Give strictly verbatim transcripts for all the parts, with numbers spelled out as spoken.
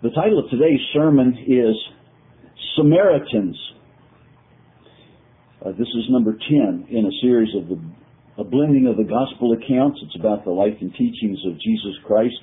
The title of today's sermon is Samaritans. Uh, this is number ten in a series of the a blending of the gospel accounts. It's about the life and teachings of Jesus Christ.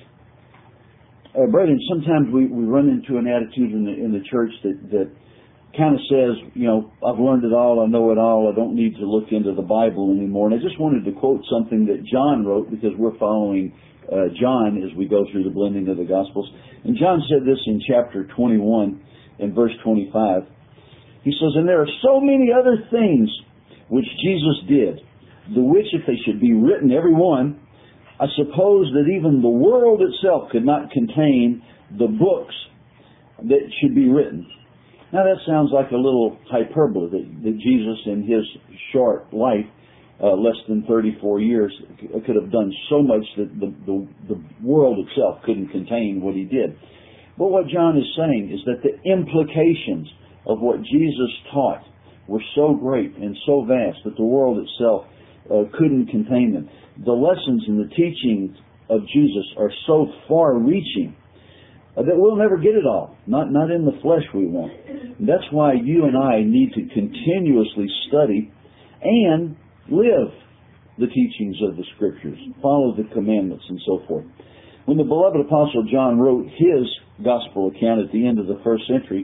Uh, brethren, sometimes we, we run into an attitude in the, in the church that, that kind of says, you know, I've learned it all, I know it all, I don't need to look into the Bible anymore. And I just wanted to quote something that John wrote, because we're following uh, John as we go through the blending of the Gospels. And John said this in chapter twenty-one and verse twenty-five. He says, "And there are so many other things which Jesus did, the which if they should be written, every one, I suppose that even the world itself could not contain the books that should be written." Now that sounds like a little hyperbole, that, that Jesus in his short life, uh, less than thirty-four years, could have done so much that the, the, the world itself couldn't contain what he did. But what John is saying is that the implications of what Jesus taught were so great and so vast that the world itself uh, couldn't contain them. The lessons and the teachings of Jesus are so far-reaching uh, that we'll never get it all. Not not in the flesh we won't. And that's why you and I need to continuously study and live the teachings of the Scriptures, follow the commandments and so forth. When the beloved Apostle John wrote his gospel account at the end of the first century,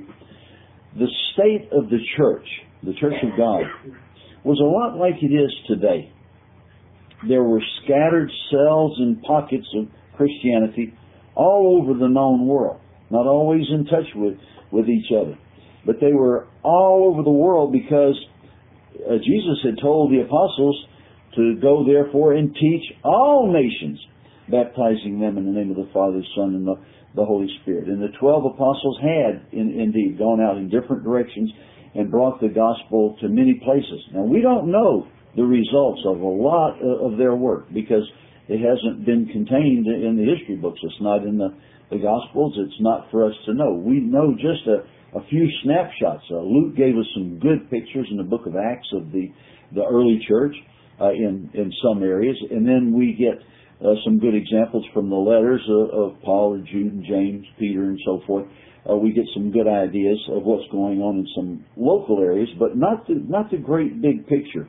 the state of the church, the church of God, was a lot like it is today. There were scattered cells and pockets of Christianity all over the known world, not always in touch with, with each other. But they were all over the world because uh, Jesus had told the apostles to go therefore and teach all nations, baptizing them in the name of the Father, the Son, and the, the Holy Spirit. And the twelve apostles had in, indeed gone out in different directions and brought the gospel to many places. Now, we don't know the results of a lot of their work because it hasn't been contained in the history books. It's not in the, the Gospels. It's not for us to know. We know just a, a few snapshots. Uh, Luke gave us some good pictures in the book of Acts of the, the early church uh, in, in some areas. And then we get uh, some good examples from the letters of, of Paul and Jude and James, Peter, and so forth. Uh, we get some good ideas of what's going on in some local areas, but not the, not the great big picture.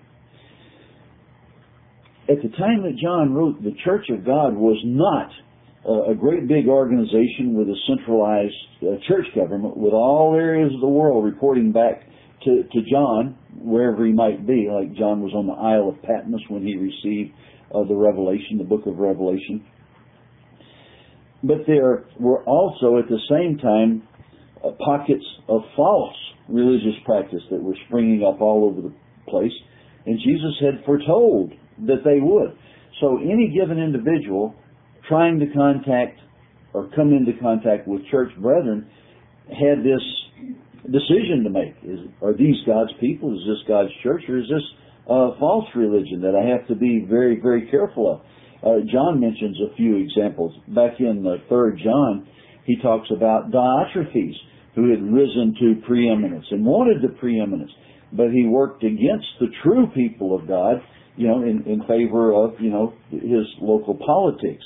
At the time that John wrote, the Church of God was not uh, a great big organization with a centralized uh, church government with all areas of the world reporting back to, to John, wherever he might be, like John was on the Isle of Patmos when he received uh, the Revelation, the book of Revelation. But there were also at the same time uh, pockets of false religious practice that were springing up all over the place, and Jesus had foretold that they would. So any given individual trying to contact or come into contact with church brethren had this decision to make. Is, are these God's people? Is this God's church? Or is this a false religion that I have to be very, very careful of? Uh, John mentions a few examples. Back in the third John, he talks about Diotrephes, who had risen to preeminence and wanted the preeminence, but he worked against the true people of God, you know, in, in favor of, you know, his local politics.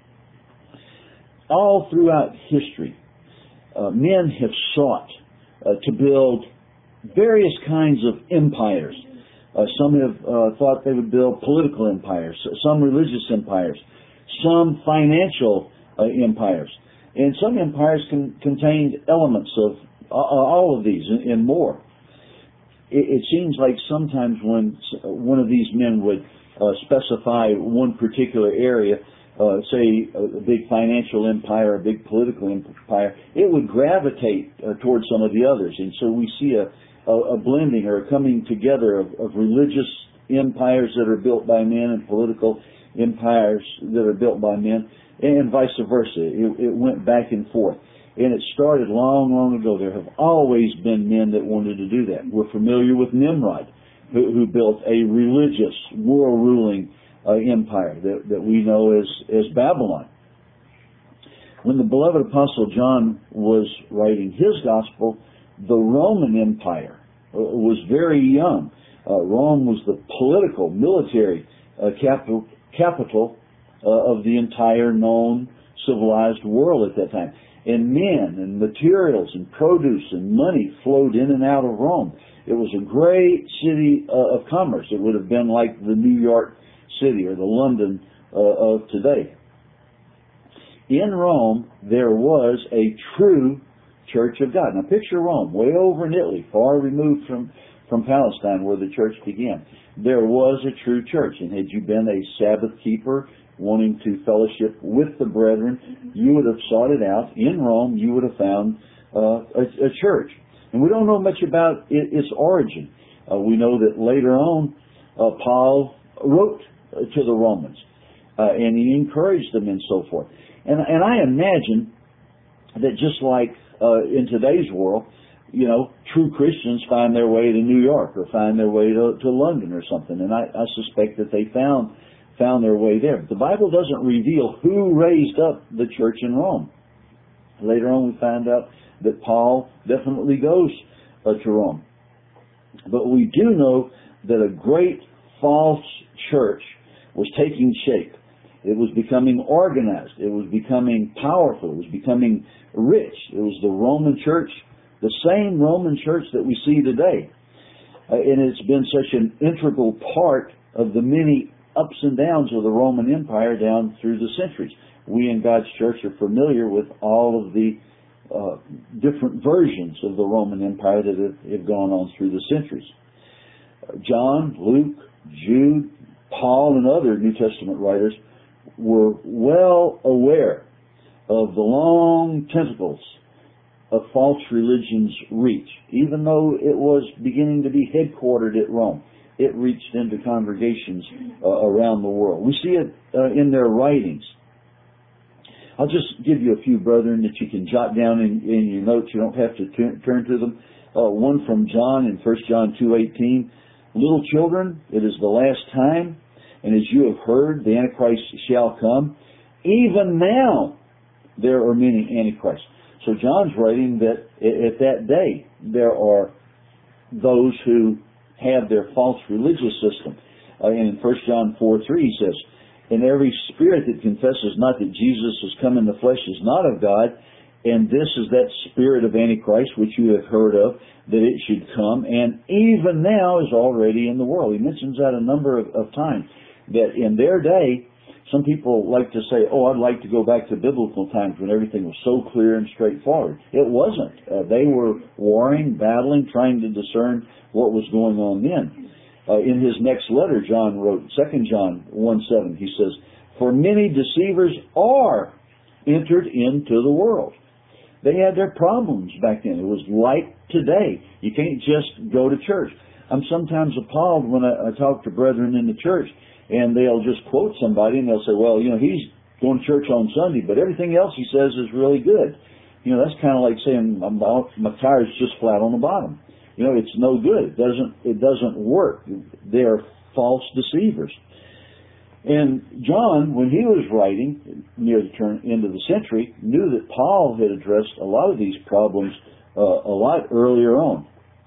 All throughout history, uh, men have sought uh, to build various kinds of empires. Uh, some have uh, thought they would build political empires, some religious empires, some financial uh, empires. And some empires can, contained elements of uh, all of these and, and more. It seems like sometimes when one of these men would uh, specify one particular area, uh, say a big financial empire, a big political empire, it would gravitate uh, towards some of the others. And so we see a, a, a blending or a coming together of, of religious empires that are built by men and political empires that are built by men, and vice versa. It, it went back and forth. And it started long, long ago. There have always been men that wanted to do that. We're familiar with Nimrod, who, who built a religious, world-ruling uh, empire that, that we know as, as Babylon. When the beloved Apostle John was writing his gospel, the Roman Empire uh, was very young. Uh, Rome was the political, military uh, capital, capital uh, of the entire known civilized world at that time. and men and materials and produce and money flowed in and out of Rome. It was a great city uh, of commerce. It would have been like the New York City or the London uh, of today. In Rome, there was a true Church of God. Now picture Rome, way over in Italy, far removed from, from Palestine where the church began. There was a true church, and had you been a Sabbath keeper wanting to fellowship with the brethren, you would have sought it out. In Rome, you would have found uh, a, a church. And we don't know much about it, its origin. Uh, we know that later on, uh, Paul wrote to the Romans, uh, and he encouraged them and so forth. And, and I imagine that just like uh, in today's world, you know, true Christians find their way to New York or find their way to, to London or something. And I, I suspect that they found found their way there. The Bible doesn't reveal who raised up the church in Rome. Later on we find out that Paul definitely goes uh, to Rome. But we do know that a great false church was taking shape. It was becoming organized. It was becoming powerful. It was becoming rich. It was the Roman church, the same Roman church that we see today. Uh, and it's been such an integral part of the many ups and downs of the Roman Empire down through the centuries. We in God's church are familiar with all of the uh, different versions of the Roman Empire that have, have gone on through the centuries. Uh, John, Luke, Jude, Paul, and other New Testament writers were well aware of the long tentacles of false religion's reach. Even though it was beginning to be headquartered at Rome, it reached into congregations uh, around the world. We see it uh, in their writings. I'll just give you a few, brethren, that you can jot down in, in your notes. You don't have to t- turn to them. Uh, one from John in First John two eighteen. Little children, it is the last time, and as you have heard, the Antichrist shall come. Even now there are many Antichrists. So John's writing that at that day there are those who have their false religious system. Uh, and in First John four three he says, and every spirit that confesses not that Jesus has come in the flesh is not of God, and this is that spirit of Antichrist which you have heard of, that it should come, and even now is already in the world. He mentions that a number of, of times, that in their day, some people like to say, oh, I'd like to go back to biblical times when everything was so clear and straightforward. It wasn't. Uh, they were warring, battling, trying to discern what was going on then. Uh, in his next letter, John wrote, Second John one seven, he says, for many deceivers are entered into the world. They had their problems back then. It was like today. You can't just go to church. I'm sometimes appalled when I, I talk to brethren in the church, and they'll just quote somebody, and they'll say, well, you know, he's going to church on Sunday, but everything else he says is really good. You know, that's kind of like saying, my tire's just flat on the bottom. You know, it's no good. It doesn't, it doesn't work. They're false deceivers. And John, when he was writing near the turn end of the century, knew that Paul had addressed a lot of these problems uh, a lot earlier on.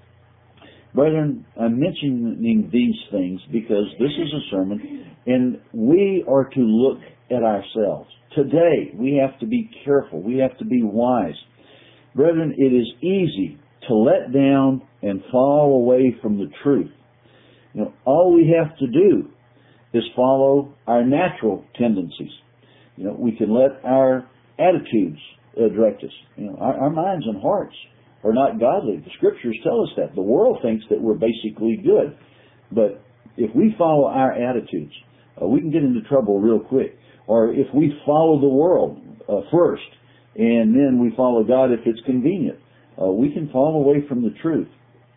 Brethren, I'm mentioning these things because this is a sermon, and we are to look at ourselves. Today, we have to be careful. We have to be wise. Brethren, it is easy to let down and fall away from the truth. You know, all we have to do is follow our natural tendencies. You know, we can let our attitudes uh, direct us. You know, our, our minds and hearts are not godly. The Scriptures tell us that. The world thinks that we're basically good. But if we follow our attitudes, uh, we can get into trouble real quick. Or if we follow the world uh, first, and then we follow God if it's convenient, uh, we can fall away from the truth.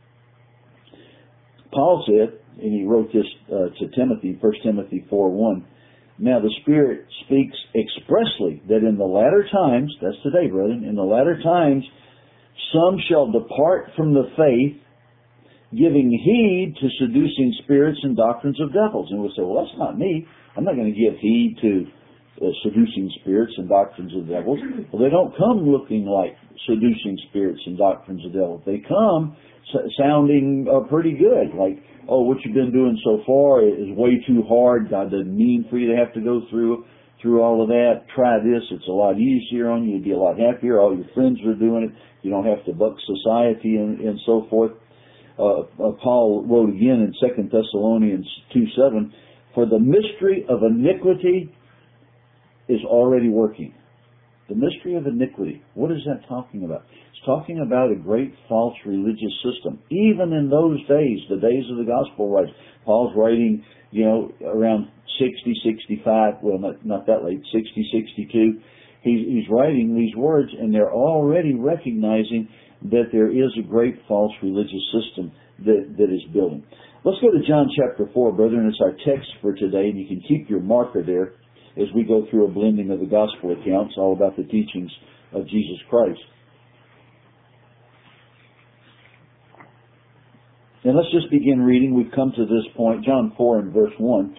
Paul said, and he wrote this uh, to Timothy, First Timothy four one, now the Spirit speaks expressly that in the latter times, that's today, brethren, in the latter times, some shall depart from the faith, giving heed to seducing spirits and doctrines of devils. And we'll say, well, that's not me. I'm not going to give heed to uh, seducing spirits and doctrines of devils. Well, they don't come looking like seducing spirits and doctrines of devils. They come s- sounding uh, pretty good, like, oh, what you've been doing so far is way too hard. God doesn't mean for you to have to go through through all of that. Try this. It's a lot easier on you. You'd be a lot happier. All your friends are doing it. You don't have to buck society and, and so forth. Uh, uh, Paul wrote again in Second Thessalonians two seven, for the mystery of iniquity is already working. The mystery of iniquity. What is that talking about? It's talking about a great false religious system. Even in those days, the days of the gospel writers, Paul's writing, you know, around sixty, sixty-five, well, not, not that late, sixty, sixty-two. He's, he's writing these words, and they're already recognizing that there is a great false religious system that, that is building. Let's go to John chapter four, brethren. It's our text for today, and you can keep your marker there as we go through a blending of the gospel accounts, all about the teachings of Jesus Christ. And let's just begin reading. We've come to this point, John four and verse one.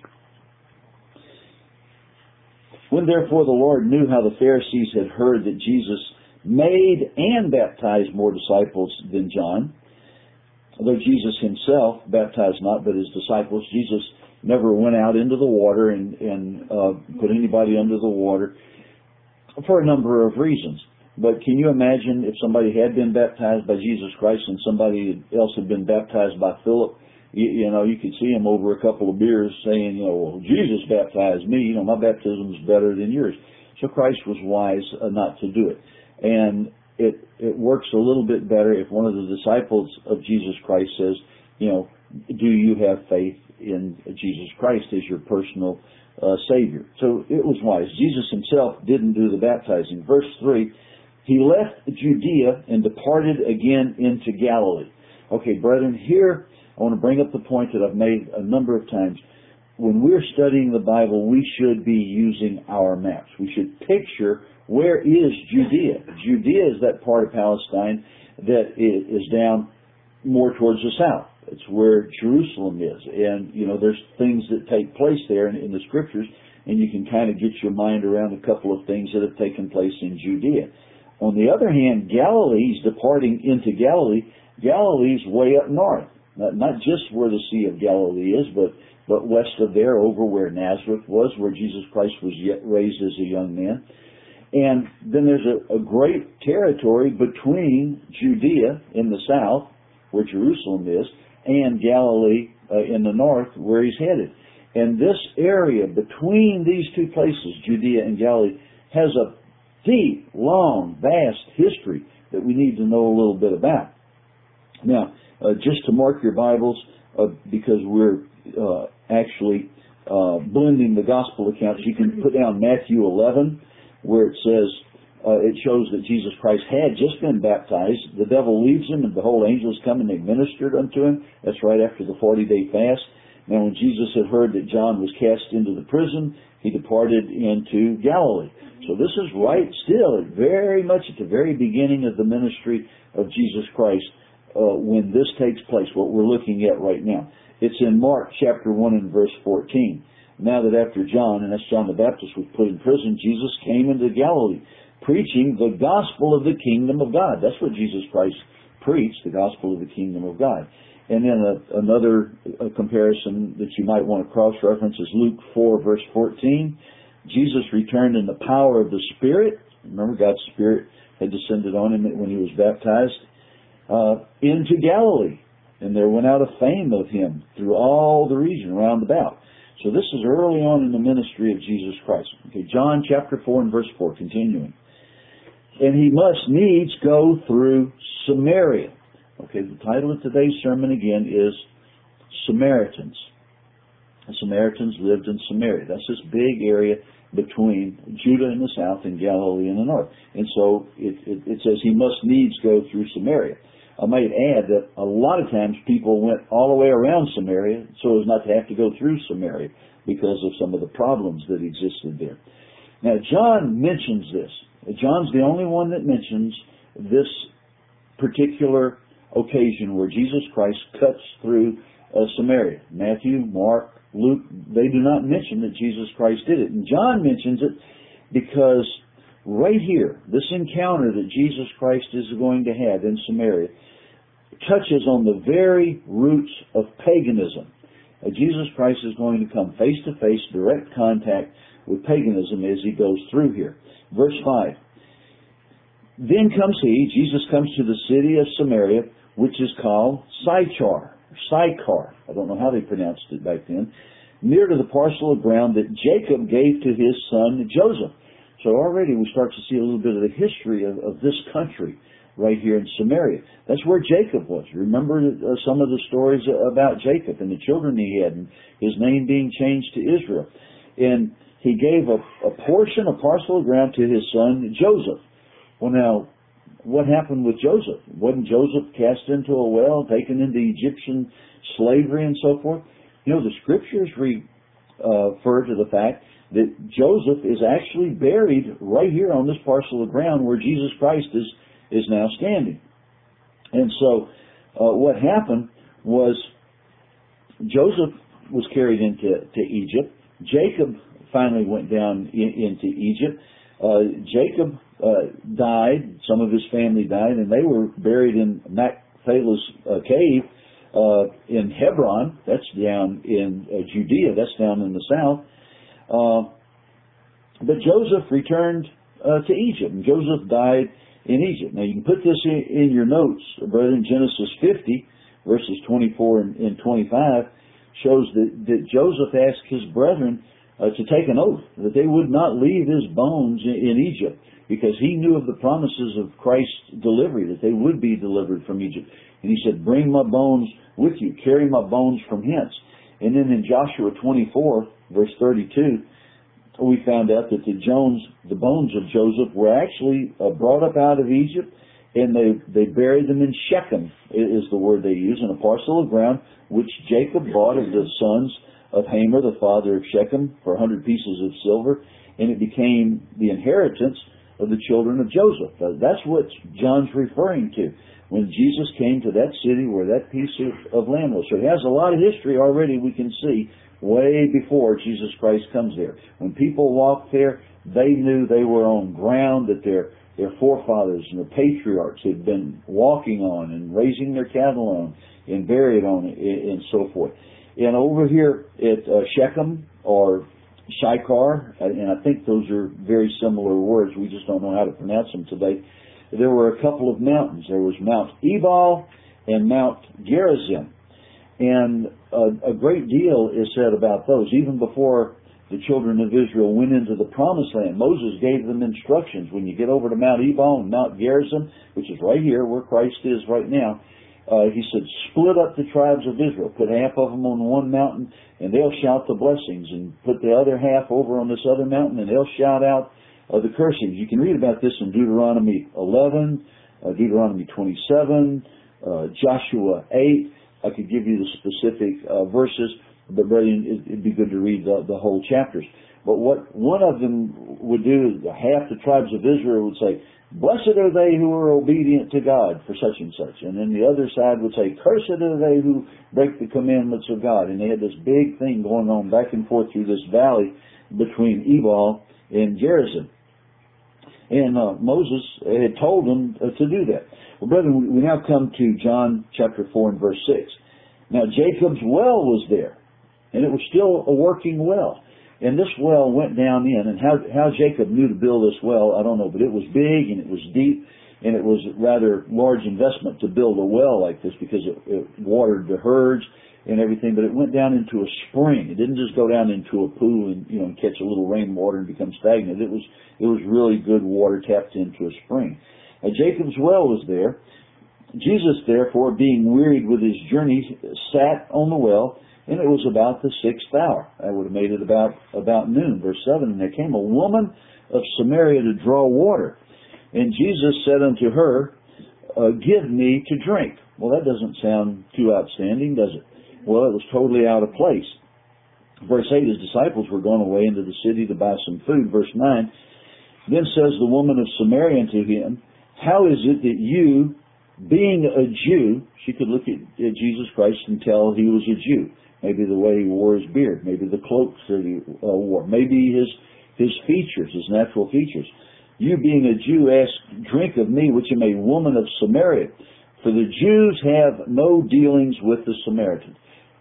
When therefore the Lord knew how the Pharisees had heard that Jesus made and baptized more disciples than John, though Jesus himself baptized not, but his disciples, Jesus never went out into the water and, and uh, put anybody under the water for a number of reasons. But can you imagine if somebody had been baptized by Jesus Christ and somebody else had been baptized by Philip? You, you know, you could see him over a couple of beers saying, you know, well, Jesus baptized me. You know, my baptism is better than yours. So Christ was wise uh, not to do it. And it it works a little bit better if one of the disciples of Jesus Christ says, you know, do you have faith in Jesus Christ as your personal uh, Savior? So it was wise. Jesus himself didn't do the baptizing. Verse three, he left Judea and departed again into Galilee. Okay, brethren, here I want to bring up the point that I've made a number of times. When we're studying the Bible, we should be using our maps. We should picture where is Judea. Judea is that part of Palestine that is down more towards the south. It's where Jerusalem is. And, you know, there's things that take place there in, in the Scriptures, and you can kind of get your mind around a couple of things that have taken place in Judea. On the other hand, Galilee's departing into Galilee. Galilee's way up north. Not, not just where the Sea of Galilee is, but, but west of there, over where Nazareth was, where Jesus Christ was yet raised as a young man. And then there's a, a great territory between Judea in the south, where Jerusalem is, and Galilee uh, in the north, where he's headed. And this area between these two places, Judea and Galilee, has a deep, long, vast history that we need to know a little bit about. Now, uh, just to mark your Bibles, uh, because we're uh, actually uh, blending the gospel accounts, you can put down Matthew eleven, where it says, uh, it shows that Jesus Christ had just been baptized. The devil leaves him, and behold, angels come and they ministered unto him. That's right after the forty-day fast. Now, when Jesus had heard that John was cast into the prison, he departed into Galilee. So this is right still, at very much at the very beginning of the ministry of Jesus Christ, uh, when this takes place, what we're looking at right now. It's in Mark chapter one and verse fourteen. Now that after John, and that's John the Baptist, was put in prison, Jesus came into Galilee, preaching the gospel of the kingdom of God. That's what Jesus Christ preached, the gospel of the kingdom of God. And then a, another a comparison that you might want to cross-reference is Luke four, verse fourteen. Jesus returned in the power of the Spirit. Remember, God's Spirit had descended on him when he was baptized, uh, into Galilee. And there went out a fame of him through all the region round about. So this is early on in the ministry of Jesus Christ. Okay, John chapter four and verse four, continuing. And he must needs go through Samaria. Okay, the title of today's sermon again is Samaritans. The Samaritans lived in Samaria. That's this big area between Judah in the south and Galilee in the north. And so it, it, it says he must needs go through Samaria. I might add that a lot of times people went all the way around Samaria so as not to have to go through Samaria because of some of the problems that existed there. Now, John mentions this. John's the only one that mentions this particular occasion where Jesus Christ cuts through uh, Samaria. Matthew, Mark, Luke, they do not mention that Jesus Christ did it. And John mentions it because right here, this encounter that Jesus Christ is going to have in Samaria touches on the very roots of paganism. Uh, Jesus Christ is going to come face to face, direct contact with paganism as he goes through here. Verse five. Then comes he, Jesus comes to the city of Samaria, which is called Sychar, Sychar. I don't know how they pronounced it back then. Near to the parcel of ground that Jacob gave to his son Joseph. So already we start to see a little bit of the history of, of this country right here in Samaria. That's where Jacob was. Remember uh, some of the stories about Jacob and the children he had and his name being changed to Israel. And he gave a, a portion, a parcel of ground to his son Joseph. Well, now, what happened with Joseph? Wasn't Joseph cast into a well, taken into Egyptian slavery and so forth? You know, the scriptures re, uh, refer to the fact that Joseph is actually buried right here on this parcel of ground where Jesus Christ is, is now standing. And so, uh, what happened was Joseph was carried into to Egypt. Jacob finally went down in, into Egypt. Uh, Jacob uh, died, some of his family died, and they were buried in Machpelah uh, cave uh, in Hebron. That's down in uh, Judea. That's down in the south. Uh, but Joseph returned uh, to Egypt, and Joseph died in Egypt. Now you can put this in, in your notes, brother. In Genesis fifty, verses twenty-four and, and twenty-five, shows that, that Joseph asked his brethren Uh, to take an oath that they would not leave his bones in, in Egypt, because he knew of the promises of Christ's delivery, that they would be delivered from Egypt. And he said, bring my bones with you, carry my bones from hence. And then in Joshua twenty-four, verse thirty-two, we found out that the, Jones, the bones of Joseph were actually uh, brought up out of Egypt, and they, they buried them in Shechem, is the word they use, in a parcel of ground which Jacob bought of the sons of Hamor, the father of Shechem, for a hundred pieces of silver, and it became the inheritance of the children of Joseph. Uh, that's what John's referring to when Jesus came to that city where that piece of, of land was. So it has a lot of history already, we can see, way before Jesus Christ comes there. When people walked there, they knew they were on ground that their, their forefathers and their patriarchs had been walking on and raising their cattle on and buried on and, and so forth. And over here at uh, Shechem, or Sychar, and I think those are very similar words, we just don't know how to pronounce them today, there were a couple of mountains. There was Mount Ebal and Mount Gerizim. And a, a great deal is said about those. Even before the children of Israel went into the Promised Land, Moses gave them instructions. When you get over to Mount Ebal and Mount Gerizim, which is right here where Christ is right now, Uh, he said, split up the tribes of Israel. Put half of them on one mountain, and they'll shout the blessings. And put the other half over on this other mountain, and they'll shout out uh, the cursings. You can read about this in Deuteronomy eleven, uh, Deuteronomy twenty-seven, uh, Joshua eight. I could give you the specific uh, verses, but brethren, it'd be good to read the, the whole chapters. But what one of them would do is half the tribes of Israel would say, blessed are they who are obedient to God for such and such. And then the other side would say, cursed are they who break the commandments of God. And they had this big thing going on back and forth through this valley between Ebal and Gerizim. And uh, Moses had told them uh, to do that. Well, brethren, we now come to John chapter four and verse six. Now Jacob's well was there, and it was still a working well. And this well went down in, and how, how Jacob knew to build this well, I don't know, but it was big and it was deep, and it was a rather large investment to build a well like this, because it, it watered the herds and everything, but it went down into a spring. It didn't just go down into a pool and, you know, and catch a little rainwater and become stagnant. It was, it was really good water tapped into a spring. Now, Jacob's well was there. Jesus, therefore, being wearied with his journey, sat on the well, and it was about the sixth hour. I would have made it about, about noon. Verse seven, and there came a woman of Samaria to draw water. And Jesus said unto her, uh, give me to drink. Well, that doesn't sound too outstanding, does it? Well, it was totally out of place. Verse eight, his disciples were gone away into the city to buy some food. Verse nine, then says the woman of Samaria unto him, how is it that you, being a Jew, she could look at, at Jesus Christ and tell he was a Jew. Maybe the way he wore his beard. Maybe the cloaks that he uh, wore. Maybe his his features, his natural features. You being a Jew ask drink of me, which am a woman of Samaria. For the Jews have no dealings with the Samaritans.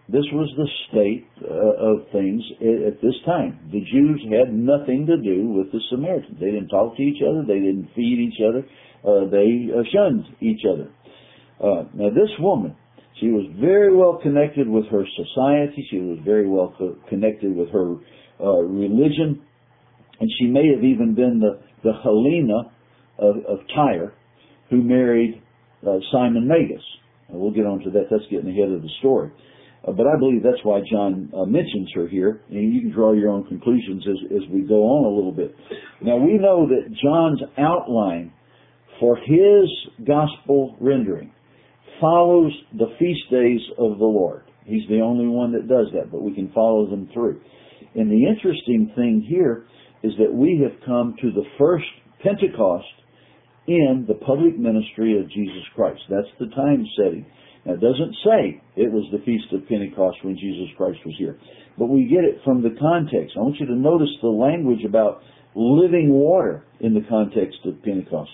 This was the state uh, of things at this time. The Jews had nothing to do with the Samaritans. They didn't talk to each other. They didn't feed each other. Uh, they uh, shunned each other. Uh, now this woman, she was very well connected with her society. She was very well co- connected with her uh, religion. And she may have even been the, the Helena of, of Tyre who married uh, Simon Magus. And we'll get on to that. That's getting ahead of the story. Uh, but I believe that's why John uh, mentions her here, and you can draw your own conclusions as, as we go on a little bit. Now, we know that John's outline for his gospel rendering follows the feast days of the Lord. He's the only one that does that, but we can follow them through. And the interesting thing here is that we have come to the first Pentecost in the public ministry of Jesus Christ. That's the time setting. Now, it doesn't say it was the Feast of Pentecost when Jesus Christ was here, but we get it from the context. I want you to notice the language about living water in the context of Pentecost.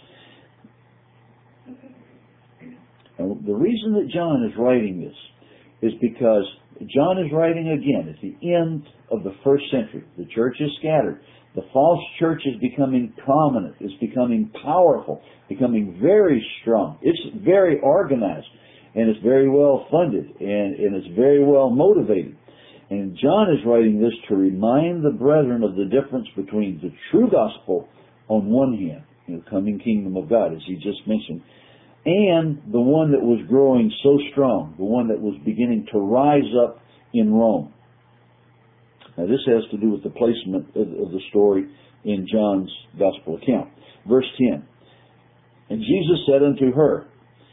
Now, the reason that John is writing this is because John is writing again at the end of the first century. The church is scattered. The false church is becoming prominent. It's becoming powerful, becoming very strong. It's very organized. And it's very well funded, and, and it's very well motivated. And John is writing this to remind the brethren of the difference between the true gospel on one hand, you know, coming kingdom of God, as he just mentioned, and the one that was growing so strong, the one that was beginning to rise up in Rome. Now this has to do with the placement of, of the story in John's gospel account. Verse ten, and Jesus said unto her,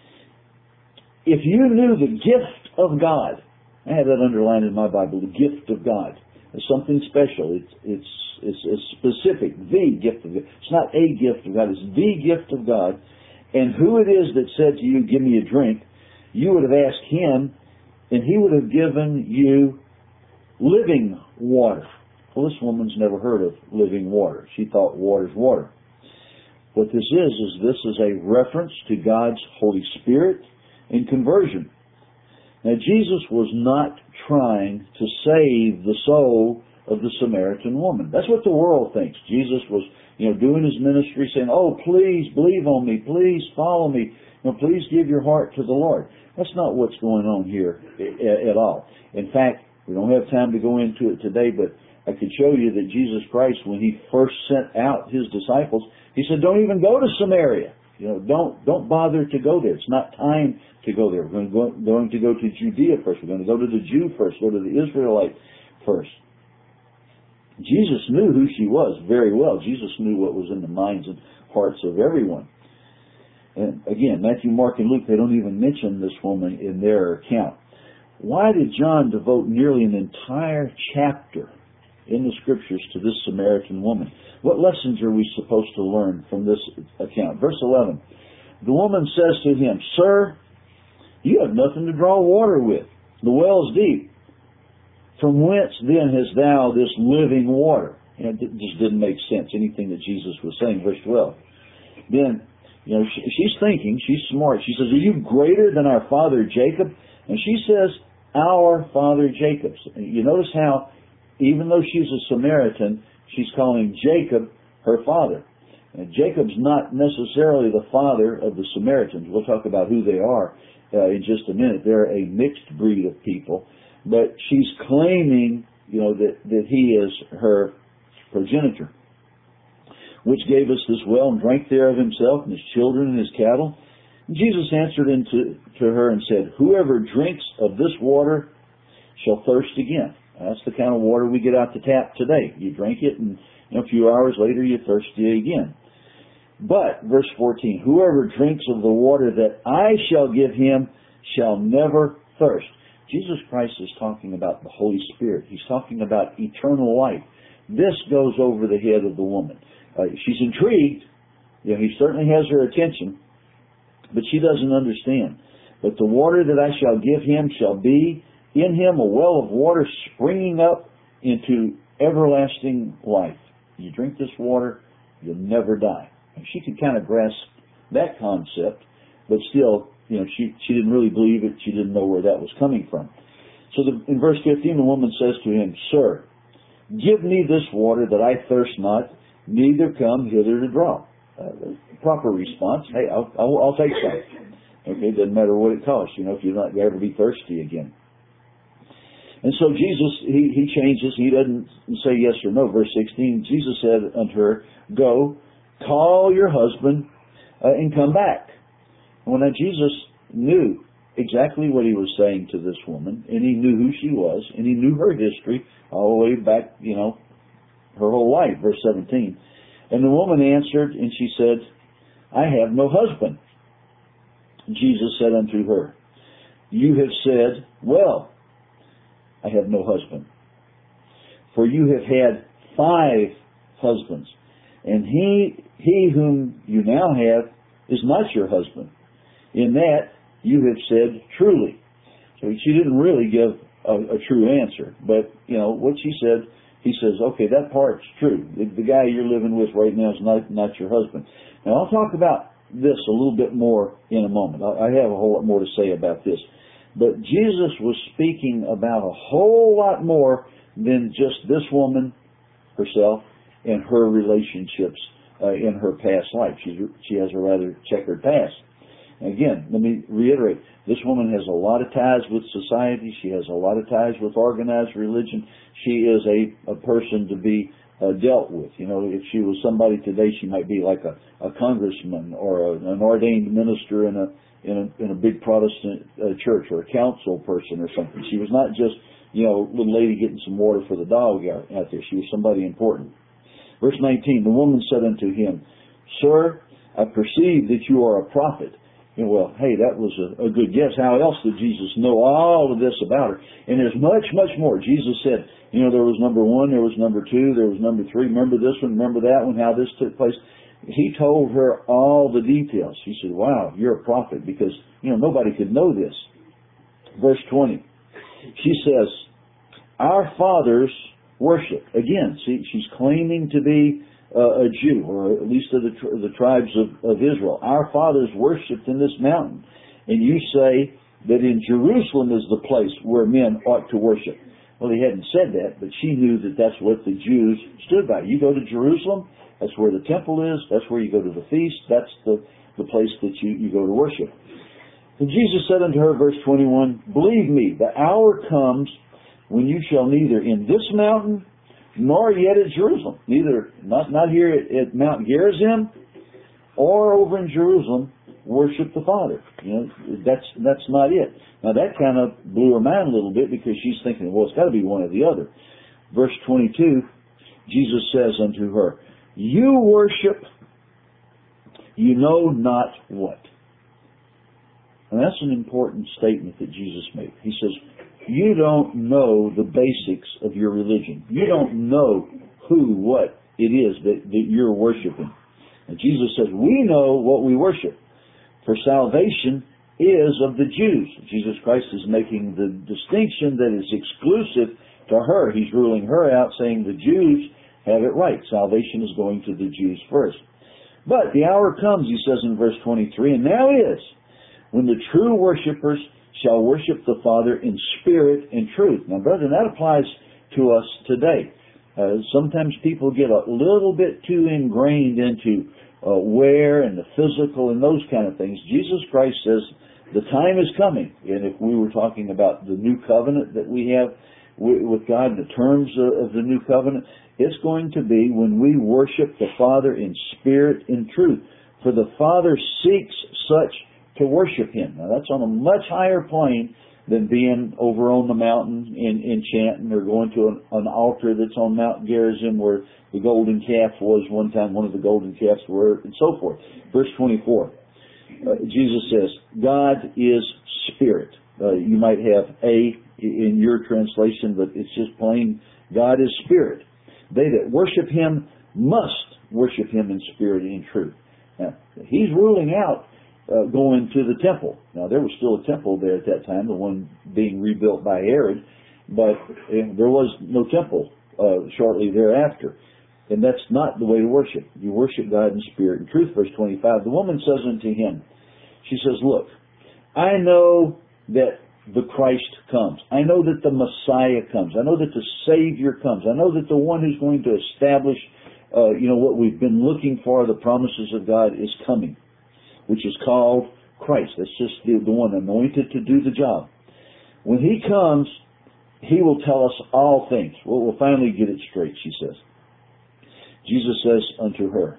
if you knew the gift of God, I have that underlined in my Bible, the gift of God. It's something special. It's, it's, it's, it's specific, the gift of God. It's not a gift of God, it's the gift of God. And who it is that said to you, give me a drink, you would have asked him, and he would have given you living water. Well, this woman's never heard of living water. She thought water's water. What this is, is this is a reference to God's Holy Spirit in conversion. Now, Jesus was not trying to save the soul of the Samaritan woman. That's what the world thinks. Jesus was, you know, doing his ministry saying, oh, please believe on me, please follow me, you know, please give your heart to the Lord. That's not what's going on here at all. In fact, we don't have time to go into it today, but I could show you that Jesus Christ, when he first sent out his disciples, he said, don't even go to Samaria. You know, don't don't bother to go there. It's not time to go there. We're going to go, going to go to Judea first. We're going to go to the Jew first. Go to the Israelite first. Jesus knew who she was very well. Jesus knew what was in the minds and hearts of everyone. And again, Matthew, Mark, and Luke, they don't even mention this woman in their account. Why did John devote nearly an entire chapter in the Scriptures to this Samaritan woman? What lessons are we supposed to learn from this account? Verse eleven. The woman says to him, Sir, you have nothing to draw water with. The well is deep. From whence then hast thou this living water? You know, it just didn't make sense, anything that Jesus was saying. Verse twelve. Then, you know, she, she's thinking, she's smart. She says, are you greater than our father Jacob? And she says, our father Jacob. You notice how, even though she's a Samaritan, she's calling Jacob her father. And Jacob's not necessarily the father of the Samaritans. We'll talk about who they are uh, in just a minute. They're a mixed breed of people. But she's claiming, you know, that, that he is her progenitor, which gave us this well and drank there of himself and his children and his cattle. And Jesus answered unto to her and said, whoever drinks of this water shall thirst again. That's the kind of water we get out the tap today. You drink it, and you know, a few hours later you're thirsty again. But, verse fourteen, whoever drinks of the water that I shall give him shall never thirst. Jesus Christ is talking about the Holy Spirit. He's talking about eternal life. This goes over the head of the woman. Uh, she's intrigued. You know, he certainly has her attention, but she doesn't understand. But the water that I shall give him shall be in him a well of water springing up into everlasting life. You drink this water, you'll never die. And she could kind of grasp that concept, but still, you know, she, she didn't really believe it. She didn't know where that was coming from. So the, in verse fifteen, the woman says to him, Sir, give me this water that I thirst not, neither come hither to draw. Uh, proper response, hey, I'll, I'll, I'll take some. Okay, doesn't matter what it costs, you know, if you're not going to ever be thirsty again. And so Jesus, he, he changes, he doesn't say yes or no. Verse sixteen, Jesus said unto her, Go, call your husband, uh, and come back. Well, now Jesus knew exactly what he was saying to this woman, and he knew who she was, and he knew her history all the way back, you know, her whole life. Verse seventeen. And the woman answered, and she said, I have no husband. Jesus said unto her, You have said, Well, I have no husband. For you have had five husbands, and he, he whom you now have is not your husband. In that you have said truly. So she didn't really give a, a true answer, but, you know, what she said, he says, okay, that part's true. The, the guy you're living with right now is not, not your husband. Now, I'll talk about this a little bit more in a moment. I, I have a whole lot more to say about this. But Jesus was speaking about a whole lot more than just this woman herself and her relationships uh, in her past life. She's, she has a rather checkered past. Again, let me reiterate, this woman has a lot of ties with society. She has a lot of ties with organized religion. She is a, a person to be uh, dealt with. You know, if she was somebody today, she might be like a, a congressman or a, an ordained minister in a, in a, in a big Protestant uh, church, or a council person or something. She was not just, you know, little lady getting some water for the dog out, out there. She was somebody important. Verse nineteen, the woman said unto him, Sir, I perceive that you are a prophet. You know, well, hey, that was a, a good guess. How else did Jesus know all of this about her? And there's much, much more. Jesus said, you know, there was number one, there was number two, there was number three. Remember this one, remember that one, how this took place. He told her all the details. She said, wow, you're a prophet, because, you know, nobody could know this. Verse twenty, she says, our fathers worship. Again, see, she's claiming to be Uh, a Jew, or at least of the, tri- the tribes of, of Israel. Our fathers worshipped in this mountain, and you say that in Jerusalem is the place where men ought to worship. Well, he hadn't said that, but she knew that that's what the Jews stood by. You go to Jerusalem, that's where the temple is, that's where you go to the feast, that's the, the place that you, you go to worship. And Jesus said unto her, verse twenty-one, Believe me, the hour comes when you shall neither in this mountain nor yet at Jerusalem, neither, not, not here at, at Mount Gerizim or over in Jerusalem, worship the Father. You know, that's, that's not it. Now that kind of blew her mind a little bit, because she's thinking, well, it's got to be one or the other. Verse twenty-two, Jesus says unto her, You worship, you know not what. And that's an important statement that Jesus made. He says, you don't know the basics of your religion. You don't know who, what it is that, that you're worshiping. And Jesus says, we know what we worship, for salvation is of the Jews. Jesus Christ is making the distinction that is exclusive to her. He's ruling her out, saying the Jews have it right. Salvation is going to the Jews first. But the hour comes, he says in verse twenty-three, and now is, when the true worshipers shall worship the Father in spirit and truth. Now, brethren, that applies to us today. Uh, sometimes people get a little bit too ingrained into uh, where and the physical and those kind of things. Jesus Christ says the time is coming. And if we were talking about the new covenant that we have with God, the terms of the new covenant, it's going to be when we worship the Father in spirit and truth. For the Father seeks such to worship Him. Now that's on a much higher plane than being over on the mountain in, in chanting, or going to an, an altar that's on Mount Gerizim where the golden calf was one time, one of the golden calves were, and so forth. Verse twenty-four, uh, Jesus says, God is spirit. Uh, you might have a in your translation, but it's just plain, God is spirit. They that worship Him must worship Him in spirit and in truth. Now, He's ruling out Uh, going to the temple. Now, there was still a temple there at that time, the one being rebuilt by Herod, but uh, there was no temple uh, shortly thereafter. And that's not the way to worship. You worship God in spirit and truth. Verse twenty-five, the woman says unto him, she says, Look, I know that the Christ comes. I know that the Messiah comes. I know that the Savior comes. I know that the one who's going to establish, uh, you know, what we've been looking for, the promises of God, is coming, which is called Christ. That's just the, the one anointed to do the job. When He comes, He will tell us all things. Well, we'll finally get it straight, she says. Jesus says unto her,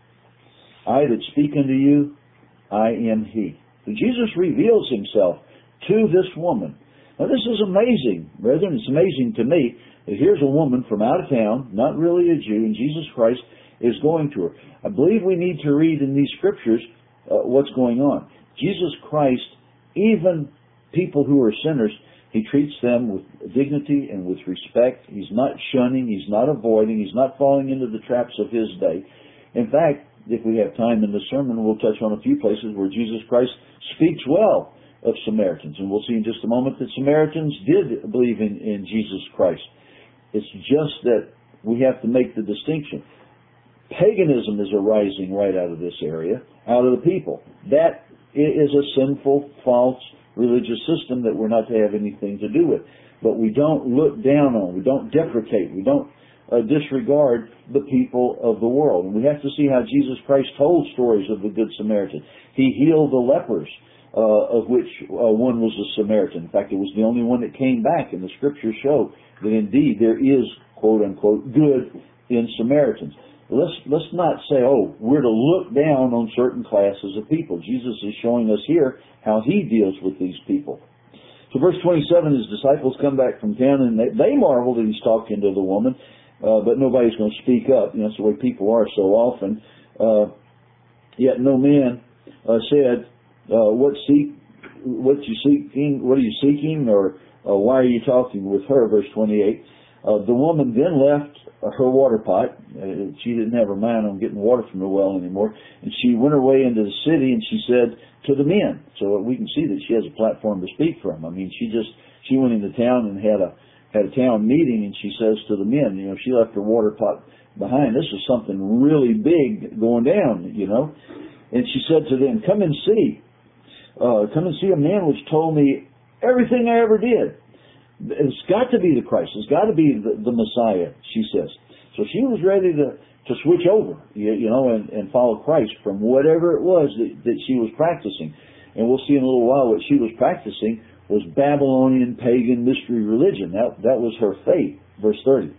I that speak unto you, I am He. So Jesus reveals Himself to this woman. Now this is amazing, brethren. It's amazing to me that here's a woman from out of town, not really a Jew, and Jesus Christ is going to her. I believe we need to read in these scriptures uh, what's going on. Jesus Christ, even people who are sinners, He treats them with dignity and with respect. He's not shunning. He's not avoiding. He's not falling into the traps of His day. In fact, if we have time in the sermon, we'll touch on a few places where Jesus Christ speaks well of Samaritans. And we'll see in just a moment that Samaritans did believe in, in Jesus Christ. It's just that we have to make the distinction. Paganism is arising right out of this area, out of the people. That is a sinful, false religious system that we're not to have anything to do with. But we don't look down on, we don't deprecate, we don't uh, disregard the people of the world. And we have to see how Jesus Christ told stories of the Good Samaritan. He healed the lepers, uh, of which uh, one was a Samaritan. In fact, it was the only one that came back, and the scriptures show that indeed there is, quote unquote, good in Samaritans. Let's, let's not say, oh, we're to look down on certain classes of people. Jesus is showing us here how He deals with these people. So verse twenty-seven, His disciples come back from town, and they, they marvel that He's talking to the woman, uh, but nobody's going to speak up. You know, that's the way people are so often. Uh, yet no man uh, said, uh, what seek, what you seeking, what are you seeking, or uh, why are you talking with her? Verse twenty-eight. Uh, the woman then left her water pot. Uh, she didn't have her mind on getting water from the well anymore. And she went her way into the city, and she said to the men. So we can see that she has a platform to speak from. I mean, she just, she went into town and had a, had a town meeting, and she says to the men, you know, she left her water pot behind. This is something really big going down, you know. And she said to them, come and see. Uh, come and see a man which told me everything I ever did. It's got to be the Christ. It's got to be the, the Messiah, she says. So she was ready to, to switch over, you, you know, and, and follow Christ from whatever it was that, that she was practicing. And we'll see in a little while what she was practicing was Babylonian pagan mystery religion. That, that was her faith. Verse thirty.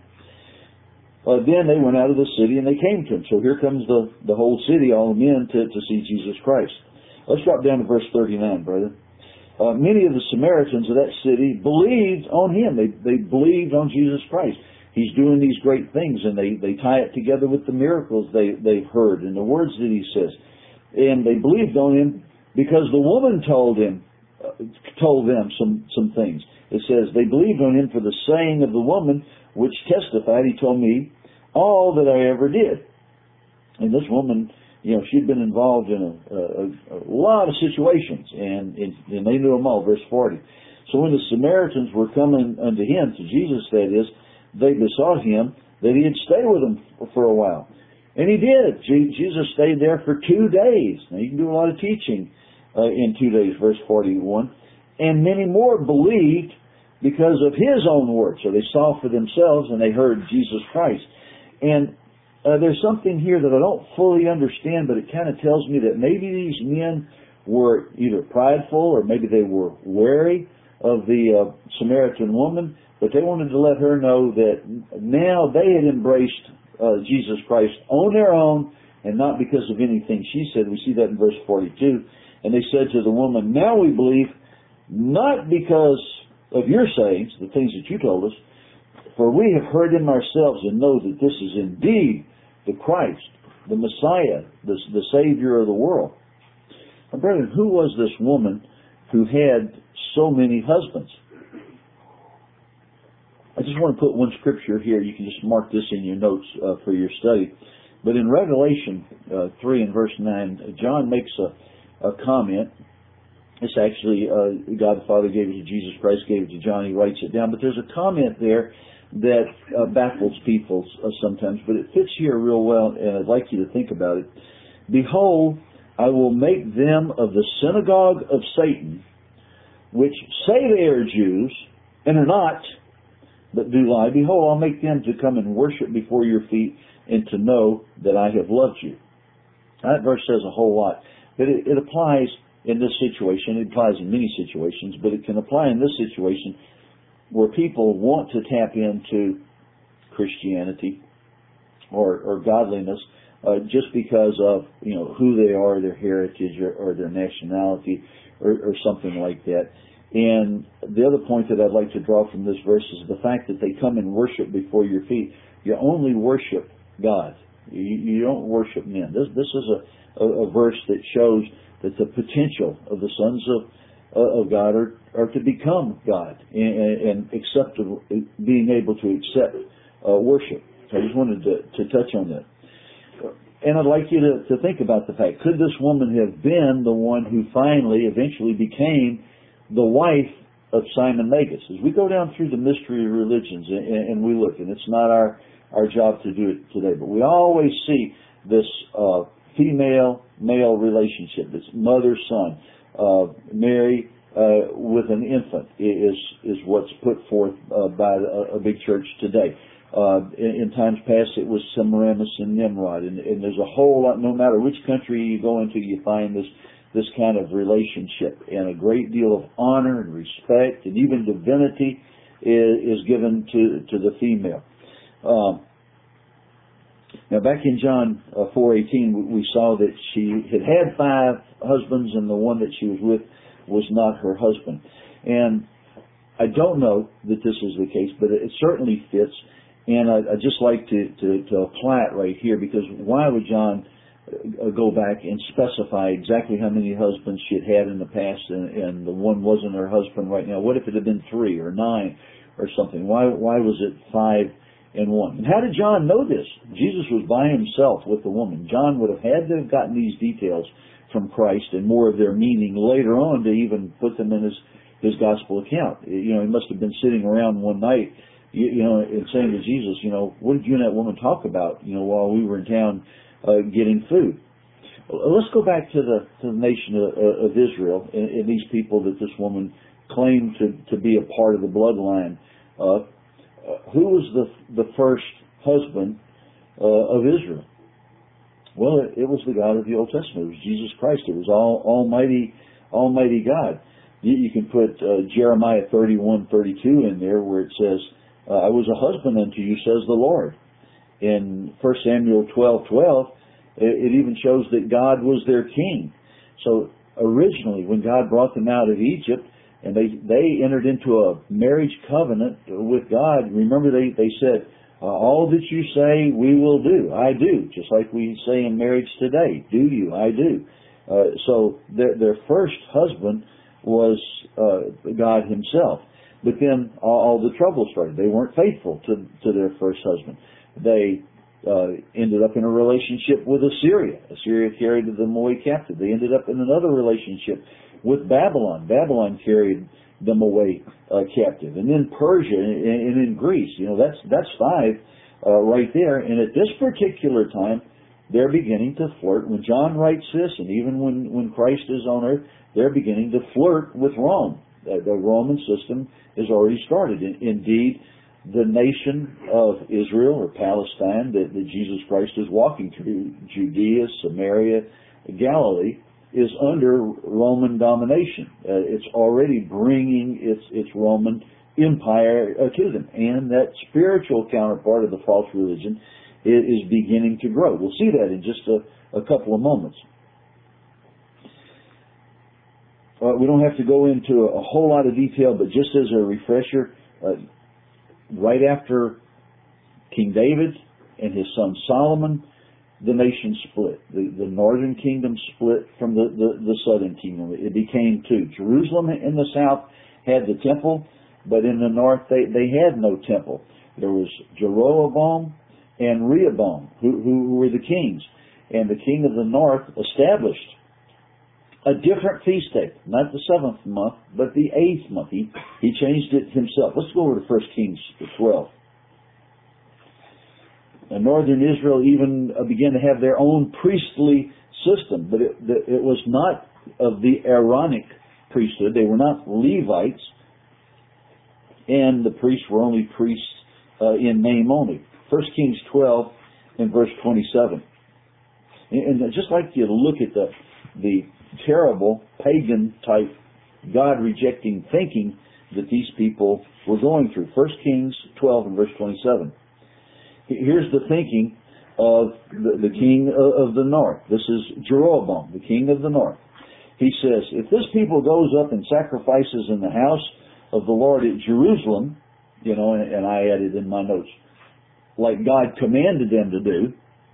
Uh, then they went out of the city and they came to Him. So here comes the, the whole city, all the men, to, to see Jesus Christ. Let's drop down to verse thirty-nine, brother. Uh, many of the Samaritans of that city believed on Him. They, they believed on Jesus Christ. He's doing these great things, and they, they tie it together with the miracles they, they've heard and the words that He says. And they believed on Him because the woman told him, uh, told them some, some things. It says, they believed on Him for the saying of the woman, which testified, He told me all that I ever did. And this woman, you know, she'd been involved in a, a, a lot of situations, and, and, and they knew them all, verse forty. So when the Samaritans were coming unto Him, to Jesus that is, they besought Him that He'd stay with them for, for a while. And He did. Je- Jesus stayed there for two days. Now you can do a lot of teaching uh, in two days, verse forty-one. And many more believed because of His own word. So they saw for themselves and they heard Jesus Christ. And Uh, there's something here that I don't fully understand, but it kind of tells me that maybe these men were either prideful or maybe they were wary of the uh, Samaritan woman, but they wanted to let her know that now they had embraced uh, Jesus Christ on their own and not because of anything she said. We see that in verse forty-two. And they said to the woman, now we believe not because of your sayings, the things that you told us, for we have heard Him ourselves and know that this is indeed the Christ, the Messiah, the, the Savior of the world. Now, brethren, who was this woman who had so many husbands? I just want to put one scripture here. You can just mark this in your notes uh, for your study. But in Revelation uh, three and verse nine, John makes a, a comment. It's actually uh, God the Father gave it to Jesus Christ, gave it to John. He writes it down. But there's a comment there that uh, baffles people uh, sometimes, but it fits here real well, and I'd like you to think about it. Behold, I will make them of the synagogue of Satan, which say they are Jews, and are not, but do lie, behold, I'll make them to come and worship before your feet, and to know that I have loved you. That verse says a whole lot, but it, it applies in this situation. It applies in many situations, but it can apply in this situation where people want to tap into Christianity or, or godliness uh, just because of, you know, who they are, their heritage, or, or their nationality, or, or something like that. And the other point that I'd like to draw from this verse is the fact that they come and worship before your feet. You only worship God. You, you don't worship men. This, this is a, a, a verse that shows that the potential of the sons of uh, of God are, are to become God and, and accept, being able to accept uh, worship. So I just wanted to, to touch on that. And I'd like you to, to think about the fact, could this woman have been the one who finally, eventually became the wife of Simon Magus? As we go down through the mystery of religions and, and we look, and it's not our, our job to do it today, but we always see this uh, female-male relationship, this mother-son. Uh, Mary uh, with an infant is is what's put forth uh, by a, a big church today. Uh, in, in times past, it was Semiramis and Nimrod, and, and there's a whole lot. No matter which country you go into, you find this this kind of relationship, and a great deal of honor and respect, and even divinity is, is given to to the female. Um, Now, back in John uh, four eighteen, we saw that she had had five husbands, and the one that she was with was not her husband. And I don't know that this is the case, but it certainly fits. And I, I'd just like to, to, to apply it right here, because why would John uh, go back and specify exactly how many husbands she had had in the past, and, and the one wasn't her husband right now? What if it had been three or nine or something? Why, why was it five and one? And how did John know this? Jesus was by himself with the woman. John would have had to have gotten these details from Christ and more of their meaning later on to even put them in his, his gospel account. You know, he must have been sitting around one night, you, you know, and saying to Jesus, you know, what did you and that woman talk about, you know, while we were in town uh, getting food? Let's go back to the, to the nation of, of Israel and, and these people that this woman claimed to, to be a part of the bloodline of. Uh, who was the the first husband uh, of Israel? Well, it, it was the God of the Old Testament. It was Jesus Christ. It was all Almighty, Almighty God. You, you can put uh, Jeremiah thirty-one thirty-two in there, where it says, uh, "I was a husband unto you," says the Lord. In First Samuel twelve twelve, it, it even shows that God was their king. So originally, when God brought them out of Egypt, and they they entered into a marriage covenant with God. Remember, they, they said, uh, all that you say, we will do. I do. Just like we say in marriage today. Do you? I do. Uh, so their, their first husband was uh, God himself. But then all, all the trouble started. They weren't faithful to, to their first husband. They uh, ended up in a relationship with Assyria. Assyria carried them away captive. They ended up in another relationship with Babylon. Babylon carried them away uh, captive. And then Persia and, and in Greece. You know, that's that's five uh, right there. And at this particular time, they're beginning to flirt. When John writes this, and even when, when Christ is on earth, they're beginning to flirt with Rome. The, the Roman system has already started. In, indeed, the nation of Israel or Palestine that, that Jesus Christ is walking through, Judea, Samaria, Galilee, is under Roman domination. Uh, it's already bringing its its Roman empire uh, to them, and that spiritual counterpart of the false religion is, is beginning to grow. We'll see that in just a, a couple of moments. Uh, we don't have to go into a, a whole lot of detail, but just as a refresher, uh, right after King David and his son Solomon, the nation split. The, the northern kingdom split from the, the, the southern kingdom. It became two. Jerusalem in the south had the temple, but in the north they, they had no temple. There was Jeroboam and Rehoboam, who, who were the kings. And the king of the north established a different feast day, not the seventh month, but the eighth month. He, he changed it himself. Let's go over to First Kings twelve. And northern Israel even began to have their own priestly system, but it, it was not of the Aaronic priesthood. They were not Levites, and the priests were only priests uh, in name only. First Kings twelve and verse twenty-seven. And I'd just like you to look at the the terrible pagan type God-rejecting thinking that these people were going through. First Kings twelve and verse twenty-seven. Here's the thinking of the, the king of the north. This is Jeroboam, the king of the north. He says, if this people goes up and sacrifices in the house of the Lord at Jerusalem, you know, and, and I added in my notes, like God commanded them to do,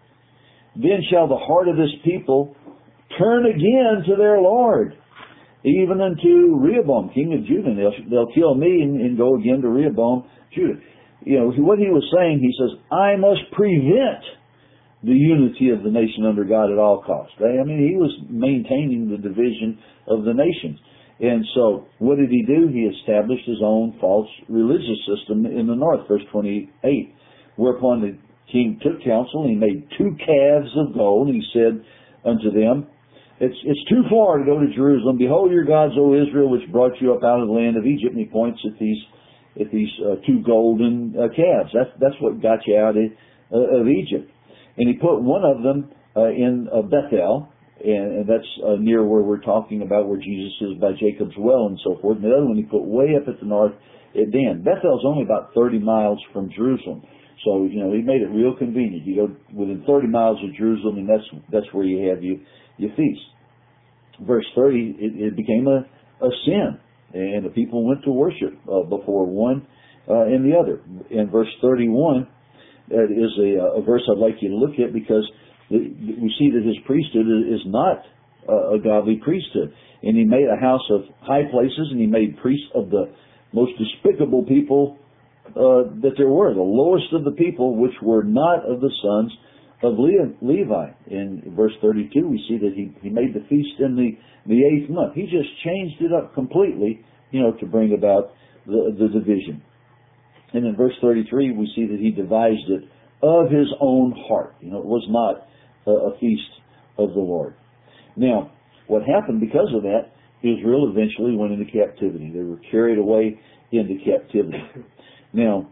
then shall the heart of this people turn again to their Lord, even unto Rehoboam, king of Judah. And they'll, they'll kill me and, and go again to Rehoboam, Judah. You know, what he was saying, he says, I must prevent the unity of the nation under God at all costs. I mean, he was maintaining the division of the nations. And so, what did he do? He established his own false religious system in the north, verse twenty-eight. Whereupon the king took counsel, and he made two calves of gold, and he said unto them, It's it's too far to go to Jerusalem. Behold your gods, O Israel, which brought you up out of the land of Egypt. And he points at these at these uh, two golden uh, calves. That's that's what got you out of, uh, of Egypt. And he put one of them uh, in uh, Bethel, and, and that's uh, near where we're talking about, where Jesus is by Jacob's well and so forth. And the other one he put way up at the north at Dan. Bethel's only about thirty miles from Jerusalem. So, you know, he made it real convenient. You go within thirty miles of Jerusalem, and that's that's where you have your, your feast. Verse thirty, it, it became a, a sin, and the people went to worship uh, before one uh, and the other. In verse thirty-one, that is a, a verse I'd like you to look at, because the, we see that his priesthood is not uh, a godly priesthood. And he made a house of high places, and he made priests of the most despicable people Uh, that there were, the lowest of the people, which were not of the sons of Levi. In verse thirty-two, we see that he, he made the feast in the, the eighth month. He just changed it up completely, you know, to bring about the, the division. And in verse thirty-three, we see that he devised it of his own heart. You know, it was not a, a feast of the Lord. Now, what happened because of that, Israel eventually went into captivity. They were carried away into captivity. Now,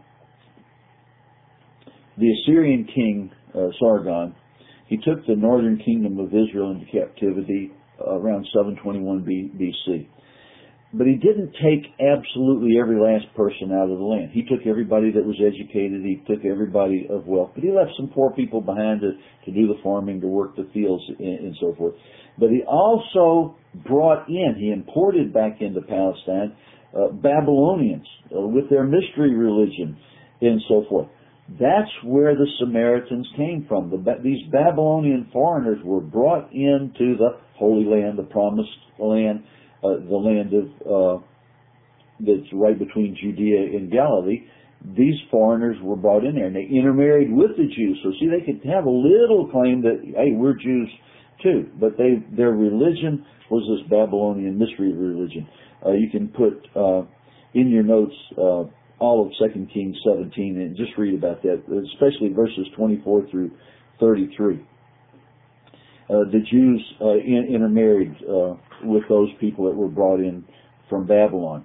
the Assyrian king, uh, Sargon, he took the northern kingdom of Israel into captivity uh, around seven twenty-one B C. But he didn't take absolutely every last person out of the land. He took everybody that was educated. He took everybody of wealth. But he left some poor people behind to, to do the farming, to work the fields, and, and so forth. But he also brought in, he imported back into Palestine, Uh, Babylonians uh, with their mystery religion and so forth. That's where the Samaritans came from. The, these Babylonian foreigners were brought into the Holy Land, the Promised Land, uh, the land of uh, that's right between Judea and Galilee. These foreigners were brought in there, and they intermarried with the Jews. So see, they could have a little claim that, hey, we're Jews too. But they their religion was this Babylonian mystery religion. Uh, you can put uh, in your notes uh, all of Second Kings seventeen and just read about that, especially verses twenty-four through thirty-three. Uh, the Jews uh, in, intermarried uh, with those people that were brought in from Babylon.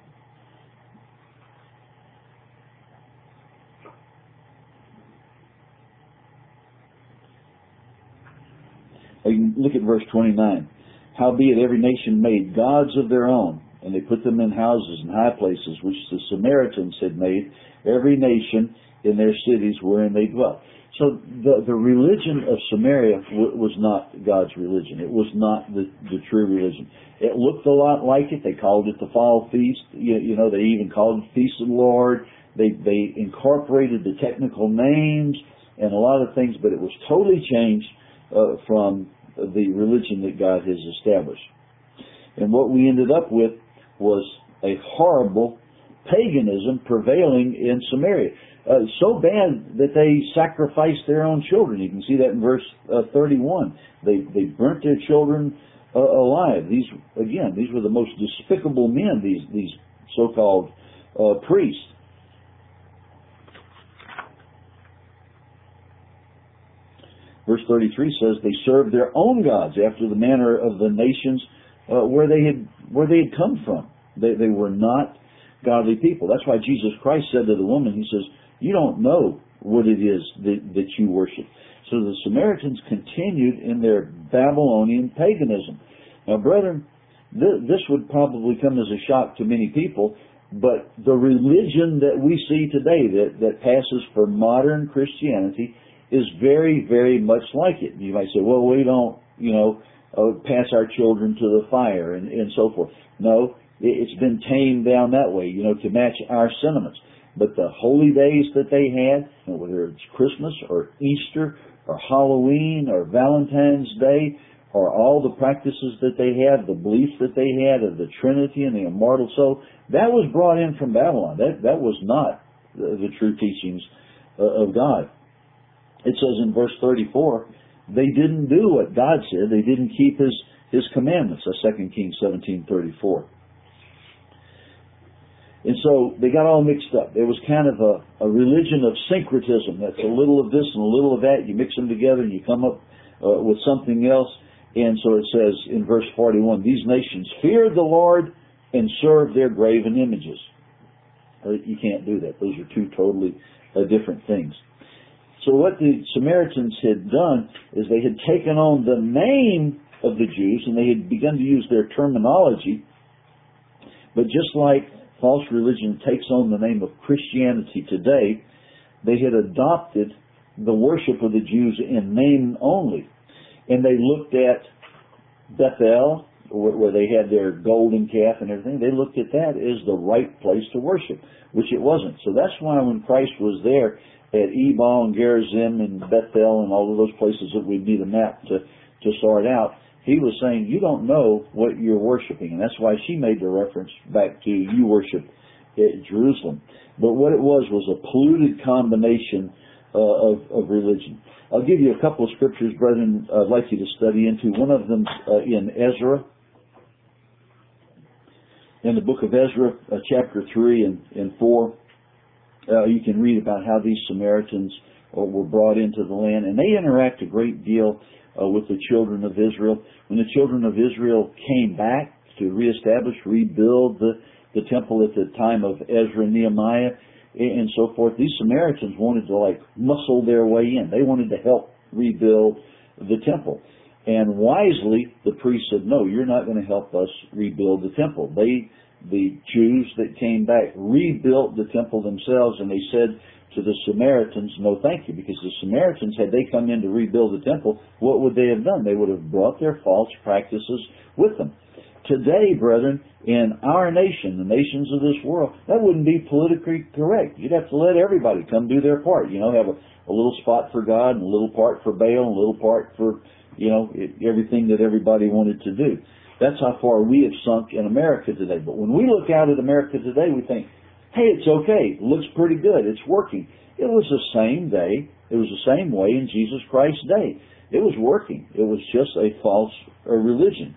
You can look at verse twenty-nine. Howbeit every nation made gods of their own, and they put them in houses and high places, which the Samaritans had made, every nation in their cities wherein they dwelt. So the, the religion of Samaria w- was not God's religion. It was not the, the true religion. It looked a lot like it. They called it the Fall Feast. You, you know, they even called it Feast of the Lord. They, they incorporated the technical names and a lot of things, but it was totally changed uh, from the religion that God has established. And what we ended up with was a horrible paganism prevailing in Samaria. Uh, so bad that they sacrificed their own children. You can see that in verse uh, thirty-one. They they burnt their children uh, alive. These, again, these were the most despicable men, these, these so-called uh, priests. Verse thirty-three says, they served their own gods after the manner of the nations uh, where they had where they had come from. They, they were not godly people. That's why Jesus Christ said to the woman, He says, you don't know what it is that, that you worship. So the Samaritans continued in their Babylonian paganism. Now, brethren, th- this would probably come as a shock to many people, but the religion that we see today that, that passes for modern Christianity is very, very much like it. You might say, well, we don't, you know, uh, pass our children to the fire and, and so forth. No, it's been tamed down that way, you know, to match our sentiments. But the holy days that they had, you know, whether it's Christmas or Easter or Halloween or Valentine's Day, or all the practices that they had, the beliefs that they had of the Trinity and the immortal soul, that was brought in from Babylon. That that was not the, the true teachings uh, of God. It says in verse thirty-four, they didn't do what God said. They didn't keep His His commandments. That's Second Kings seventeen thirty-four. And so they got all mixed up. There was kind of a, a religion of syncretism. That's a little of this and a little of that. You mix them together and you come up uh, with something else. And so it says in verse forty-one, these nations feared the Lord and served their graven images. You can't do that. Those are two totally uh, different things. So what the Samaritans had done is they had taken on the name of the Jews and they had begun to use their terminology. But just like false religion takes on the name of Christianity today, they had adopted the worship of the Jews in name only. And they looked at Bethel, where they had their golden calf and everything. They looked at that as the right place to worship, which it wasn't. So that's why when Christ was there at Ebal and Gerizim and Bethel and all of those places that we'd need a map to, to sort out, He was saying, you don't know what you're worshiping. And that's why she made the reference back to you worship at Jerusalem. But what it was was a polluted combination uh, of, of religion. I'll give you a couple of scriptures, brethren, I'd like you to study into. One of them uh, in Ezra, in the book of Ezra, uh, chapter three and, and four. Uh, you can read about how these Samaritans uh, were brought into the land. And they interact a great deal uh, with the children of Israel. When the children of Israel came back to reestablish, rebuild the, the temple at the time of Ezra and Nehemiah, and so forth, these Samaritans wanted to like muscle their way in. They wanted to help rebuild the temple. And wisely, the priest said, no, you're not going to help us rebuild the temple. They, the Jews that came back, rebuilt the temple themselves, and they said to the Samaritans, no thank you, because the Samaritans, had they come in to rebuild the temple, what would they have done? They would have brought their false practices with them. Today, brethren, in our nation, the nations of this world, that wouldn't be politically correct. You'd have to let everybody come do their part. You know, have a, a little spot for God and a little part for Baal and a little part for, you know, everything that everybody wanted to do. That's how far we have sunk in America today. But when we look out at America today, we think, hey, it's okay. It looks pretty good. It's working. It was the same day. It was the same way in Jesus Christ's day. It was working. It was just a false uh, religion.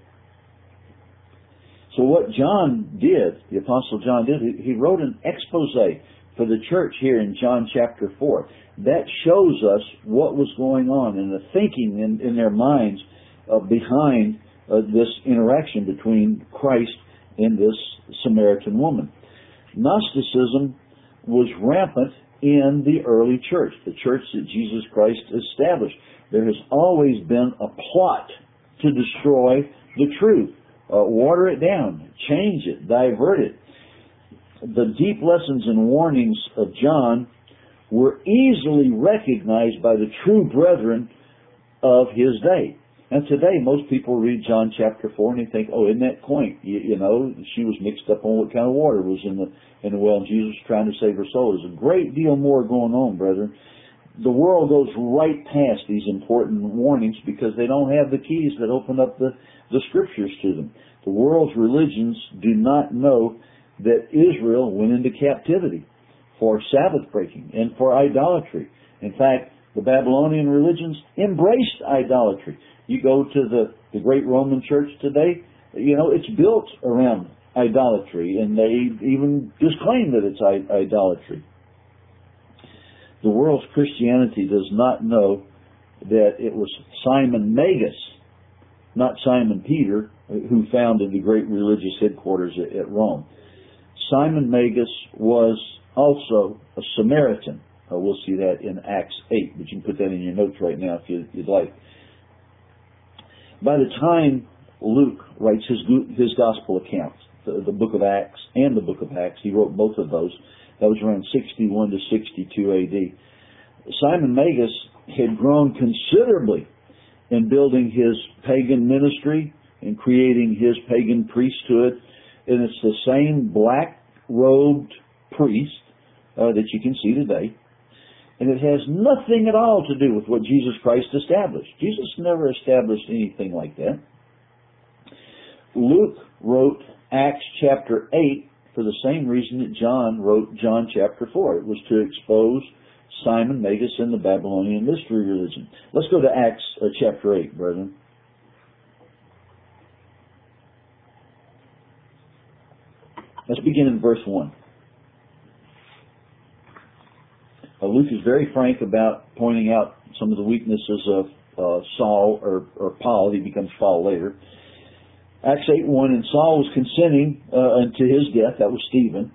So what John did, the Apostle John did, he wrote an expose for the church here in John chapter four. That shows us what was going on and the thinking in, in their minds uh, behind uh, this interaction between Christ and this Samaritan woman. Gnosticism was rampant in the early church, the church that Jesus Christ established. There has always been a plot to destroy the truth. Uh, water it down, change it, divert it. The deep lessons and warnings of John were easily recognized by the true brethren of his day. And today, most people read John chapter four and they think, oh, isn't that quaint? You, you know, she was mixed up on what kind of water was in the, in the well, and Jesus was trying to save her soul. There's a great deal more going on, brethren. The world goes right past these important warnings because they don't have the keys that open up the, the scriptures to them. The world's religions do not know that Israel went into captivity for Sabbath breaking and for idolatry. In fact, the Babylonian religions embraced idolatry. You go to the, the great Roman church today, you know, it's built around idolatry, and they even disclaim that it's idolatry. The world's Christianity does not know that it was Simon Magus, not Simon Peter, who founded the great religious headquarters at, at Rome. Simon Magus was also a Samaritan. Uh, we'll see that in Acts eight, but you can put that in your notes right now if you, you'd like. By the time Luke writes his his gospel accounts, the, the book of Acts and the book of Acts, he wrote both of those. That was around sixty-one to sixty-two A D. Simon Magus had grown considerably in building his pagan ministry and creating his pagan priesthood. And it's the same black-robed priest uh, that you can see today. And it has nothing at all to do with what Jesus Christ established. Jesus never established anything like that. Luke wrote Acts chapter eight for the same reason that John wrote John chapter four. It was to expose Simon Magus and the Babylonian mystery religion. Let's go to Acts uh, chapter eight, brethren. Let's begin in verse one. Uh, Luke is very frank about pointing out some of the weaknesses of uh, Saul, or, or Paul. He becomes Paul later. Acts eight one, and Saul was consenting uh, unto his death. That was Stephen.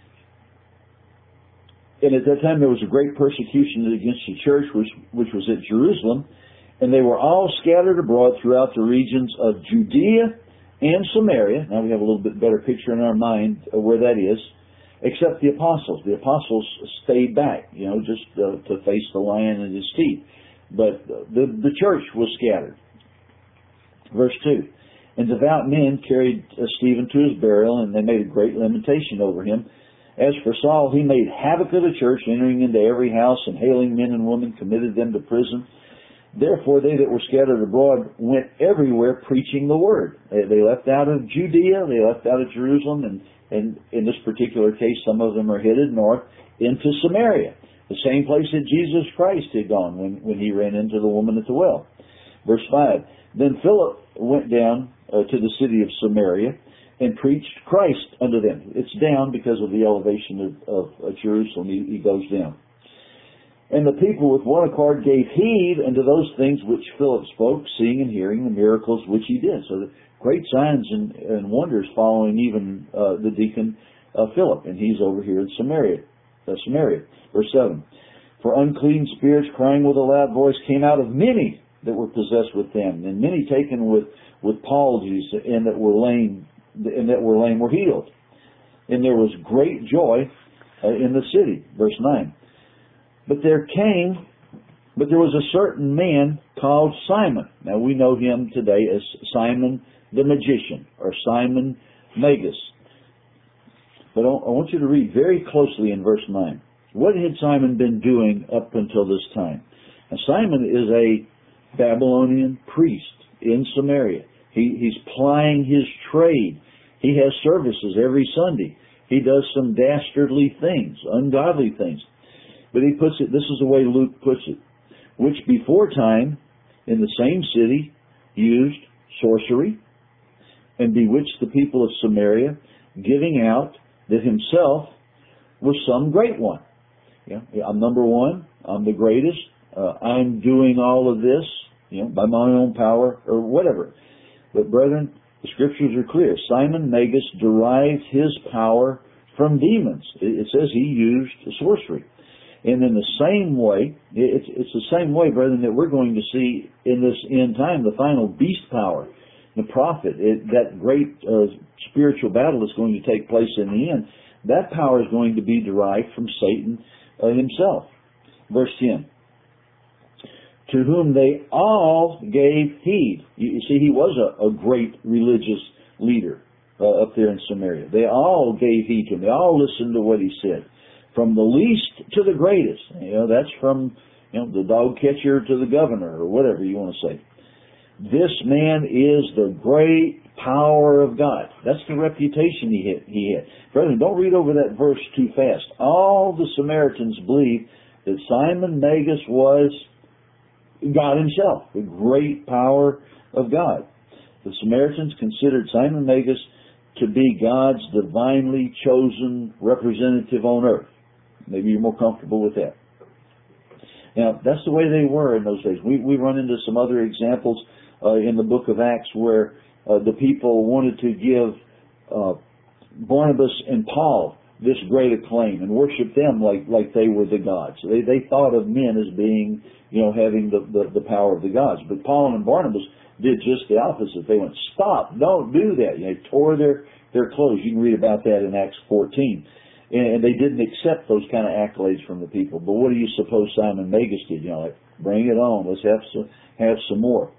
And at that time there was a great persecution against the church, which, which was at Jerusalem. And they were all scattered abroad throughout the regions of Judea and Samaria. Now we have a little bit better picture in our mind of where that is. Except the apostles. The apostles stayed back, you know, just uh, to face the lion and his teeth. But the, the church was scattered. Verse two. And devout men carried uh, Stephen to his burial, and they made a great lamentation over him. As for Saul, he made havoc of the church, entering into every house and hailing men and women, committed them to prison. Therefore, they that were scattered abroad went everywhere preaching the word. They, they left out of Judea, they left out of Jerusalem, and And in this particular case, some of them are headed north into Samaria, the same place that Jesus Christ had gone when, when he ran into the woman at the well. Verse five, then Philip went down uh, to the city of Samaria and preached Christ unto them. It's down because of the elevation of, of, of Jerusalem. He, he goes down. And the people with one accord gave heed unto those things which Philip spoke, seeing and hearing the miracles which he did. So the great signs and, and wonders following even uh, the deacon uh, Philip, and he's over here in Samaria. Uh, Samaria. Verse seven. For unclean spirits crying with a loud voice came out of many that were possessed with them, and many taken with, with palsies, and that were lame, and that were lame were healed. And there was great joy uh, in the city. Verse nine. But there came, but there was a certain man called Simon. Now we know him today as Simon the magician, or Simon Magus. But I want you to read very closely in verse nine. What had Simon been doing up until this time? Now Simon is a Babylonian priest in Samaria. He, he's plying his trade. He has services every Sunday. He does some dastardly things, ungodly things. But he puts it, this is the way Luke puts it, which before time in the same city used sorcery and bewitched the people of Samaria, giving out that himself was some great one. Yeah, I'm number one. I'm the greatest. Uh, I'm doing all of this, you know, by my own power or whatever. But brethren, the scriptures are clear. Simon Magus derived his power from demons. It says he used sorcery. And in the same way, it's, it's the same way, brethren, that we're going to see in this end time, the final beast power, the prophet, it, that great uh, spiritual battle is going to take place in the end. That power is going to be derived from Satan uh, himself. Verse ten. To whom they all gave heed. You, you see, he was a, a great religious leader uh, up there in Samaria. They all gave heed to him. They all listened to what he said. From the least to the greatest. You know, that's from, you know, the dog catcher to the governor, or whatever you want to say. This man is the great power of God. That's the reputation he had. He had. Brethren, don't read over that verse too fast. All the Samaritans believed that Simon Magus was God himself, the great power of God. The Samaritans considered Simon Magus to be God's divinely chosen representative on earth. Maybe you're more comfortable with that. Now, that's the way they were in those days. We, we run into some other examples uh, in the book of Acts where uh, the people wanted to give uh, Barnabas and Paul this great acclaim and worship them like, like they were the gods. They, they thought of men as being, you know, having the, the, the power of the gods. But Paul and Barnabas did just the opposite. They went, stop, don't do that. You know, they tore their, their clothes. You can read about that in Acts fourteen. And they didn't accept those kind of accolades from the people. But what do you suppose Simon Magus did? You know, like, bring it on. Let's have some, have some more.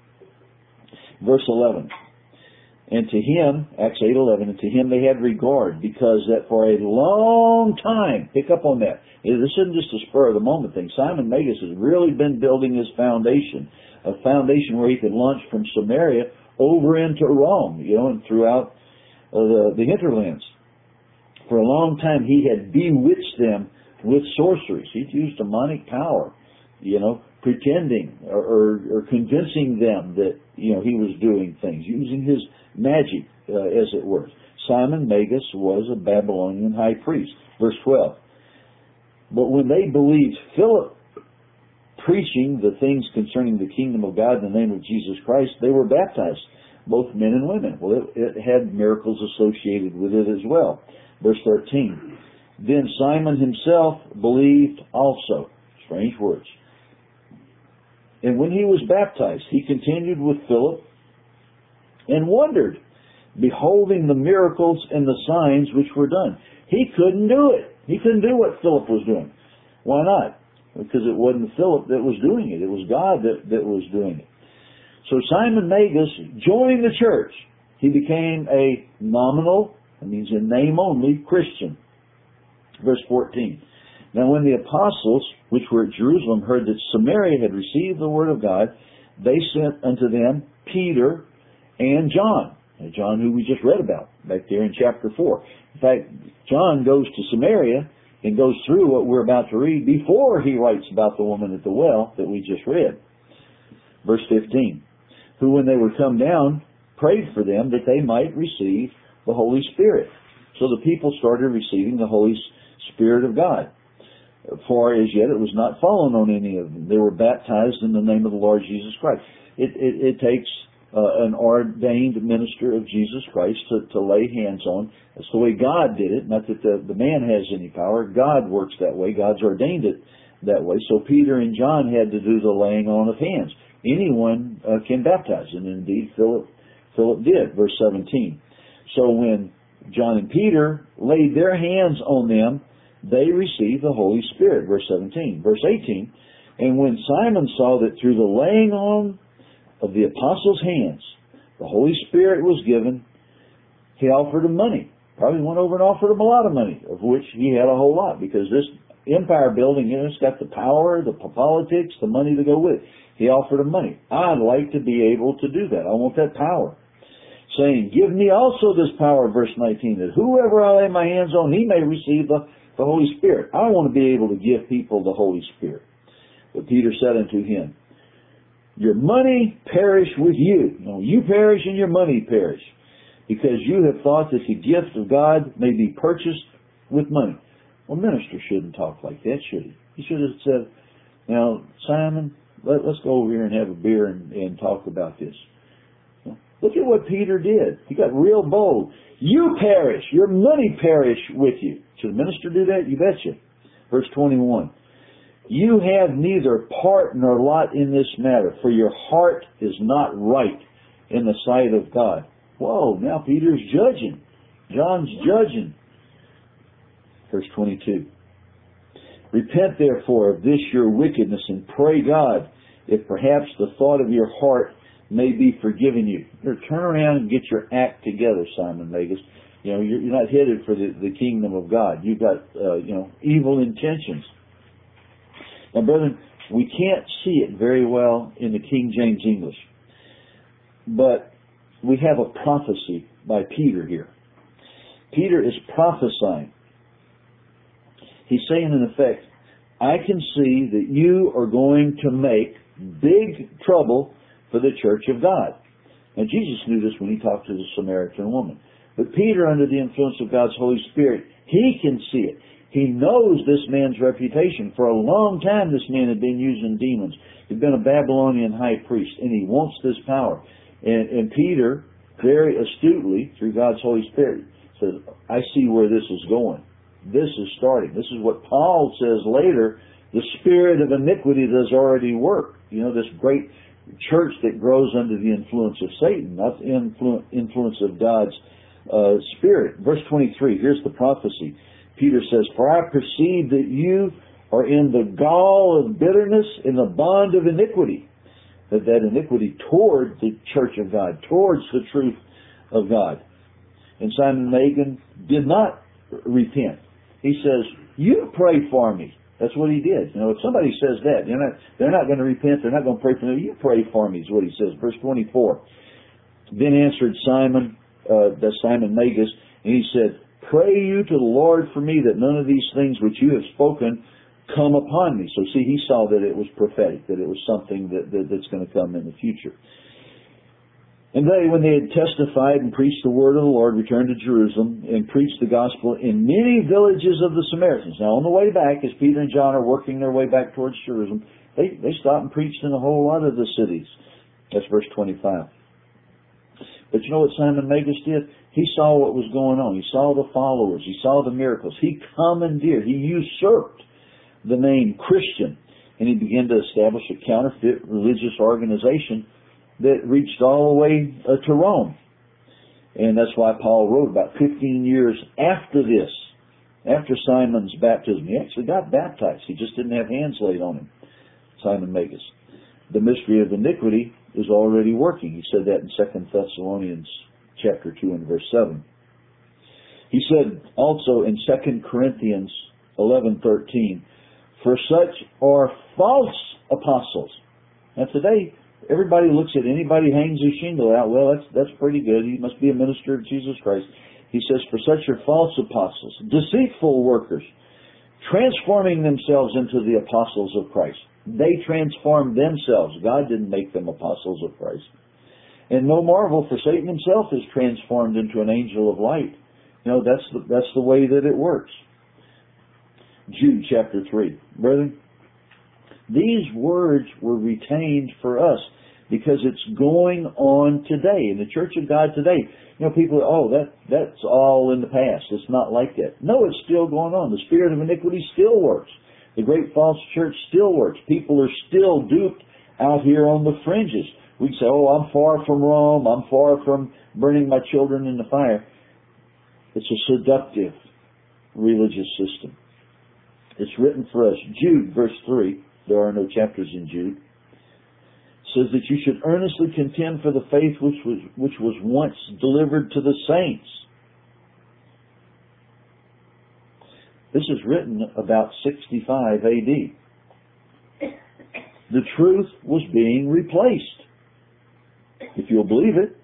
Verse eleven. And to him, Acts eight eleven, and to him they had regard, because that for a long time, pick up on that. This isn't just a spur of the moment thing. Simon Magus has really been building his foundation, a foundation where he could launch from Samaria over into Rome, you know, and throughout uh, the, the hinterlands. For a long time he had bewitched them with sorceries. He'd used demonic power, you know, pretending or, or, or convincing them that, you know, he was doing things, using his magic, uh, as it were. Simon Magus was a Babylonian high priest. Verse twelve. But when they believed Philip preaching the things concerning the kingdom of God in the name of Jesus Christ, they were baptized, both men and women. Well, it, it had miracles associated with it as well. Verse thirteen. Then Simon himself believed also. Strange words. And when he was baptized, he continued with Philip and wondered, beholding the miracles and the signs which were done. He couldn't do it. He couldn't do what Philip was doing. Why not? Because it wasn't Philip that was doing it. It was God that, that was doing it. So Simon Magus joined the church. He became a nominal, that means in name only, Christian. Verse fourteen. Now when the apostles, which were at Jerusalem, heard that Samaria had received the word of God, they sent unto them Peter and John. John, who we just read about back there in chapter four. In fact, John goes to Samaria and goes through what we're about to read before he writes about the woman at the well that we just read. Verse fifteen. Who, when they were come down, prayed for them that they might receive the Holy Spirit. So the people started receiving the Holy Spirit of God. For as yet it was not fallen on any of them. They were baptized in the name of the Lord Jesus Christ. It, it, it takes uh, an ordained minister of Jesus Christ to, to lay hands on. That's the way God did it. Not that the, the man has any power. God works that way. God's ordained it that way. So Peter and John had to do the laying on of hands. Anyone uh, can baptize, and indeed Philip, Philip did. Verse seventeen. So when John and Peter laid their hands on them, they received the Holy Spirit. Verse seventeen. Verse eighteen. And when Simon saw that through the laying on of the apostles' hands, the Holy Spirit was given, he offered them money. Probably went over and offered them a lot of money, of which he had a whole lot, because this empire building, you know, it's got the power, the politics, the money to go with it. He offered them money. I'd like to be able to do that. I want that power. Saying, give me also this power, verse nineteen, that whoever I lay my hands on, he may receive the, the Holy Spirit. I want to be able to give people the Holy Spirit. But Peter said unto him, your money perish with you. No, you perish and your money perish, because you have thought that the gift of God may be purchased with money. Well, minister shouldn't talk like that, should he? He should have said, now, Simon, let, let's go over here and have a beer and, and talk about this. Look at what Peter did. He got real bold. You perish. Your money perish with you. Should a minister do that? You betcha. Verse twenty-one. You have neither part nor lot in this matter, for your heart is not right in the sight of God. Whoa, now Peter's judging. John's judging. Verse twenty-two. Repent therefore of this your wickedness, and pray God, if perhaps the thought of your heart may be forgiven you. Here, turn around and get your act together, Simon Magus. You know, you're, you're not headed for the, the kingdom of God. You've got, uh, you know, evil intentions. Now, brethren, we can't see it very well in the King James English, but we have a prophecy by Peter here. Peter is prophesying. He's saying, in effect, I can see that you are going to make big trouble for the church of God. Now, Jesus knew this when he talked to the Samaritan woman. But Peter, under the influence of God's Holy Spirit, he can see it. He knows this man's reputation. For a long time, this man had been using demons. He'd been a Babylonian high priest, and he wants this power. And, and Peter very astutely through God's Holy Spirit says, I see where this is going. This is starting. This is what Paul says later. The spirit of iniquity does already work. You know, this great church that grows under the influence of Satan, not the influ- influence of God's uh, Spirit. Verse twenty-three, here's the prophecy. Peter says, For I perceive that you are in the gall of bitterness, in the bond of iniquity. That, that iniquity toward the church of God, towards the truth of God. And Simon Magus did not repent. He says, you pray for me. That's what he did. You know, if somebody says that, they're not, they're not going to repent, they're not going to pray for me. You pray for me is what he says. Verse twenty-four. Then answered Simon, uh, that's Simon Magus, and he said, Pray you to the Lord for me that none of these things which you have spoken come upon me. So see, he saw that it was prophetic, that it was something that, that that's going to come in the future. And they, when they had testified and preached the word of the Lord, returned to Jerusalem and preached the gospel in many villages of the Samaritans. Now, on the way back, as Peter and John are working their way back towards Jerusalem, they, they stopped and preached in a whole lot of the cities. That's verse twenty-five. But you know what Simon Magus did? He saw what was going on. He saw the followers. He saw the miracles. He commandeered. He usurped the name Christian. And he began to establish a counterfeit religious organization that reached all the way uh, to Rome. And that's why Paul wrote about fifteen years after this, after Simon's baptism. He actually got baptized. He just didn't have hands laid on him, Simon Magus. The mystery of iniquity is already working. He said that in Second Thessalonians chapter two and verse seven. He said also in Second Corinthians eleven thirteen, For such are false apostles. Now today, everybody looks at anybody who hangs his shingle out, well, that's that's pretty good. He must be a minister of Jesus Christ. He says, For such are false apostles, deceitful workers, transforming themselves into the apostles of Christ. They transformed themselves. God didn't make them apostles of Christ. And no marvel, for Satan himself is transformed into an angel of light. You know, that's the, that's the way that it works. Jude chapter three. Brethren, these words were retained for us because it's going on today in the Church of God today. You know, people, oh, that that's all in the past. It's not like that. No, it's still going on. The spirit of iniquity still works. The great false church still works. People are still duped out here on the fringes. We say, oh, I'm far from Rome. I'm far from burning my children in the fire. It's a seductive religious system. It's written for us. Jude, verse three. There are no chapters in Jude. Says that you should earnestly contend for the faith which was which was once delivered to the saints. This is written about sixty-five A D. The truth was being replaced, if you'll believe it.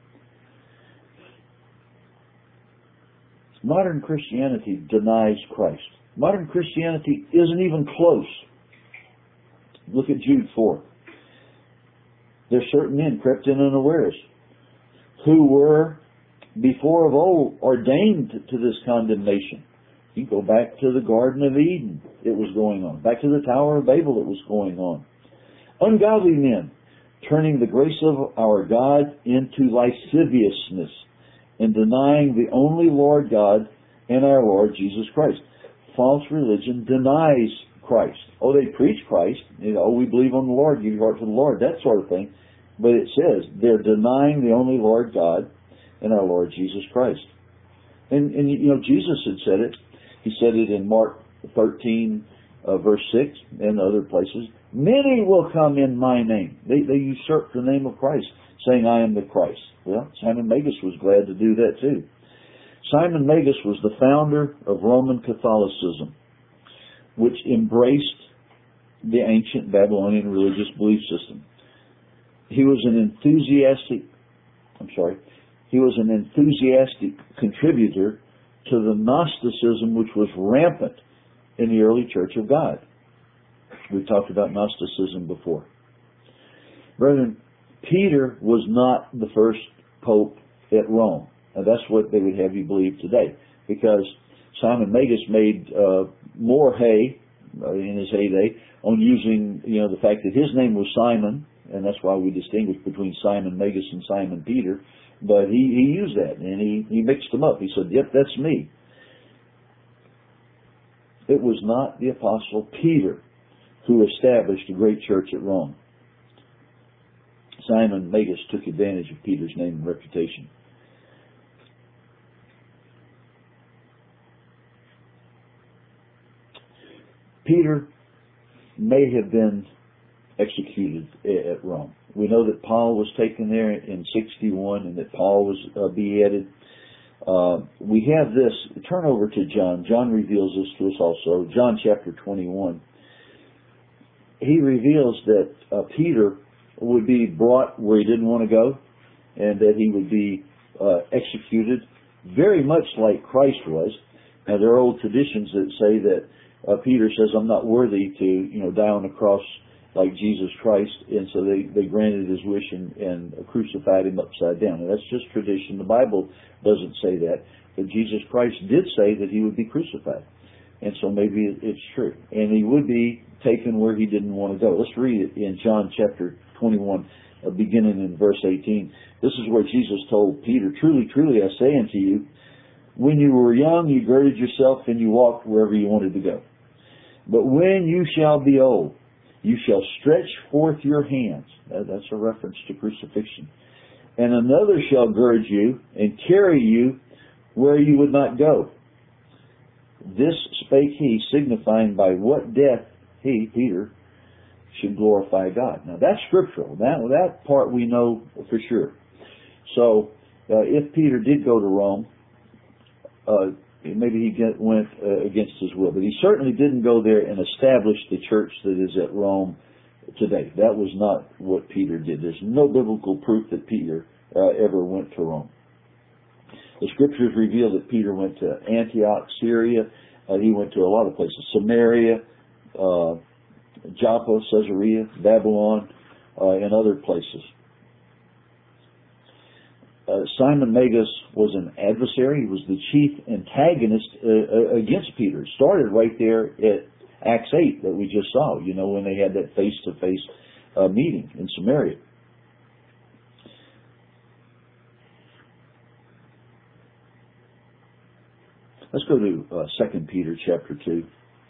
Modern Christianity denies Christ. Modern Christianity isn't even close. Look at Jude four. There certain men crept in unawares, who were before of old ordained to this condemnation. You go back to the Garden of Eden, it was going on. Back to the Tower of Babel, it was going on. Ungodly men, turning the grace of our God into lasciviousness, and denying the only Lord God and our Lord Jesus Christ. False religion denies Christ. Oh, they preach Christ. You know, oh, we believe on the Lord, give your heart to the Lord, that sort of thing. But it says they're denying the only Lord God and our Lord Jesus Christ. And, and you know, Jesus had said it. He said it in Mark thirteen, uh, verse six, and other places. Many will come in my name. They, they usurp the name of Christ, saying, I am the Christ. Well, Simon Magus was glad to do that too. Simon Magus was the founder of Roman Catholicism, which embraced the ancient Babylonian religious belief system. He was an enthusiastic, I'm sorry, he was an enthusiastic contributor to the Gnosticism which was rampant in the early Church of God. We've talked about Gnosticism before. Brethren, Peter was not the first pope at Rome. Now that's what they would have you believe today, because Simon Magus made uh, more hay uh, in his heyday on using, you know, the fact that his name was Simon and that's why we distinguish between Simon Magus and Simon Peter. But he, he used that, and he, he mixed them up. He said, yep, that's me. It was not the Apostle Peter who established a great church at Rome. Simon Magus took advantage of Peter's name and reputation. Peter may have been executed at Rome. We know that Paul was taken there in sixty-one and that Paul was uh, beheaded. Uh, we have this. Turn over to John. John reveals this to us also. John chapter twenty-one. He reveals that uh, Peter would be brought where he didn't want to go, and that he would be uh, executed, very much like Christ was. Now, there are old traditions that say that uh, Peter says, I'm not worthy to, you know, die on the cross like Jesus Christ, and so they, they granted his wish and, and crucified him upside down. And that's just tradition. The Bible doesn't say that, but Jesus Christ did say that he would be crucified. And so maybe it's true. And he would be taken where he didn't want to go. Let's read it in John chapter twenty-one, uh, beginning in verse eighteen. This is where Jesus told Peter, truly, truly, I say unto you, when you were young, you girded yourself and you walked wherever you wanted to go. But when you shall be old, you shall stretch forth your hands. That's a reference to crucifixion. And another shall gird you and carry you where you would not go. This spake he, signifying by what death he, Peter, should glorify God. Now that's scriptural. That, that part we know for sure. So uh, if Peter did go to Rome, uh, maybe he get, went uh, against his will. But he certainly didn't go there and establish the church that is at Rome today. That was not what Peter did. There's no biblical proof that Peter uh, ever went to Rome. The scriptures reveal that Peter went to Antioch, Syria. Uh, he went to a lot of places. Samaria, uh, Joppa, Caesarea, Babylon, uh, and other places. Uh, Simon Magus was an adversary. He was the chief antagonist uh, against Peter. It started right there at Acts eight that we just saw, you know, when they had that face-to-face uh, meeting in Samaria. Let's go to uh, Second Peter chapter two.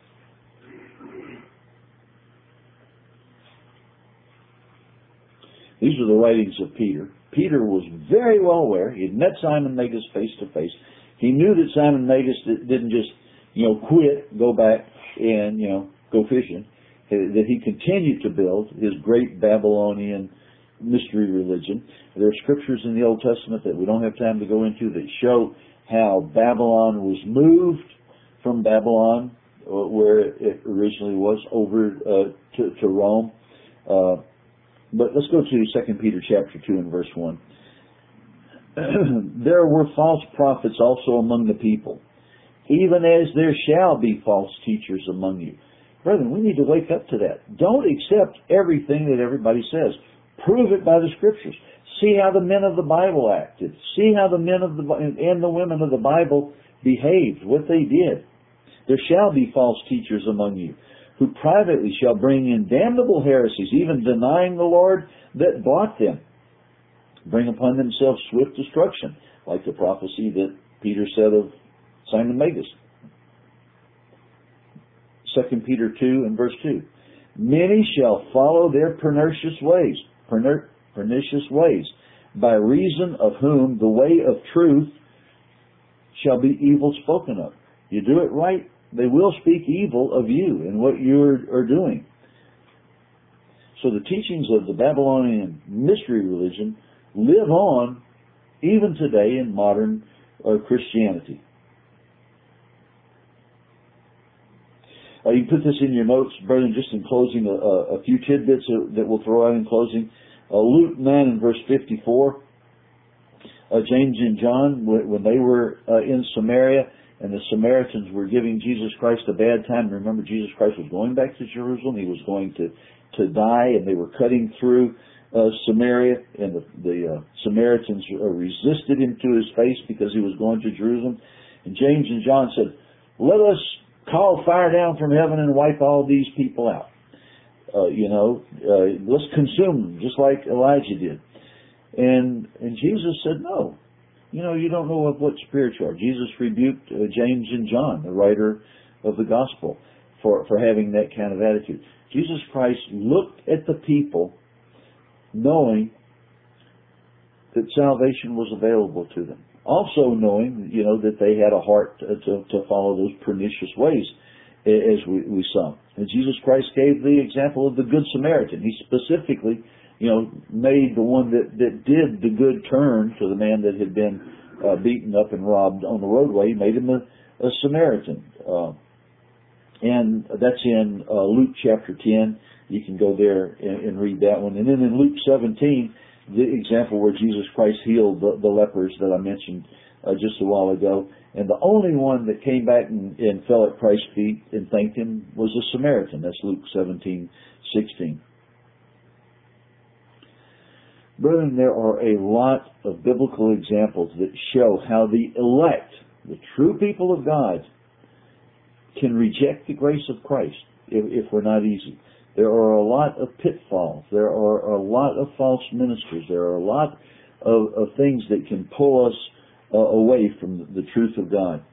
These are the writings of Peter. Peter was very well aware. He had met Simon Magus face to face. He knew that Simon Magus didn't just, you know, quit, go back and, you know, go fishing. That he continued to build his great Babylonian mystery religion. There are scriptures in the Old Testament that we don't have time to go into that show how Babylon was moved from Babylon, where it originally was, over uh, to, to Rome. Uh, but let's go to Second Peter chapter two and verse one. There were false prophets also among the people, even as there shall be false teachers among you. Brethren, we need to wake up to that. Don't accept everything that everybody says. Prove it by the scriptures. See how the men of the Bible acted. See how the men of the and the women of the Bible behaved, what they did. There shall be false teachers among you, who privately shall bring in damnable heresies, even denying the Lord that bought them, bring upon themselves swift destruction, like the prophecy that Peter said of Simon Magus. Second Peter two and verse two. Many shall follow their pernicious ways, perner, pernicious ways, by reason of whom the way of truth shall be evil spoken of. You do it right, they will speak evil of you and what you are doing. So the teachings of the Babylonian mystery religion live on even today in modern uh, Christianity. Uh, you can put this in your notes, brethren, just in closing, a, a few tidbits that we'll throw out in closing. Uh, Luke nine and verse fifty-four, uh, James and John, when they were uh, in Samaria and the Samaritans were giving Jesus Christ a bad time. Remember, Jesus Christ was going back to Jerusalem. He was going to, to die, and they were cutting through uh, Samaria, and the, the uh, Samaritans uh, resisted him to his face because he was going to Jerusalem. And James and John said, let us call fire down from heaven and wipe all these people out. Uh, you know, uh, let's consume them, just like Elijah did. And and Jesus said, no. You know, you don't know of what spirit you are. Jesus rebuked uh, James and John, the writer of the gospel, for, for having that kind of attitude. Jesus Christ looked at the people knowing that salvation was available to them. Also knowing, you know, that they had a heart to, to, to follow those pernicious ways, as we, we saw. And Jesus Christ gave the example of the Good Samaritan. He specifically, you know, made the one that, that did the good turn to the man that had been uh, beaten up and robbed on the roadway. He made him a, a Samaritan. Uh, and that's in uh, Luke chapter ten. You can go there and, and read that one. And then in Luke seventeen, the example where Jesus Christ healed the, the lepers that I mentioned uh, just a while ago. And the only one that came back and, and fell at Christ's feet and thanked him was a Samaritan. That's Luke seventeen sixteen. Brethren, there are a lot of biblical examples that show how the elect, the true people of God, can reject the grace of Christ if, if we're not easy. There are a lot of pitfalls. There are a lot of false ministers. There are a lot of, of things that can pull us uh, away from the, the truth of God.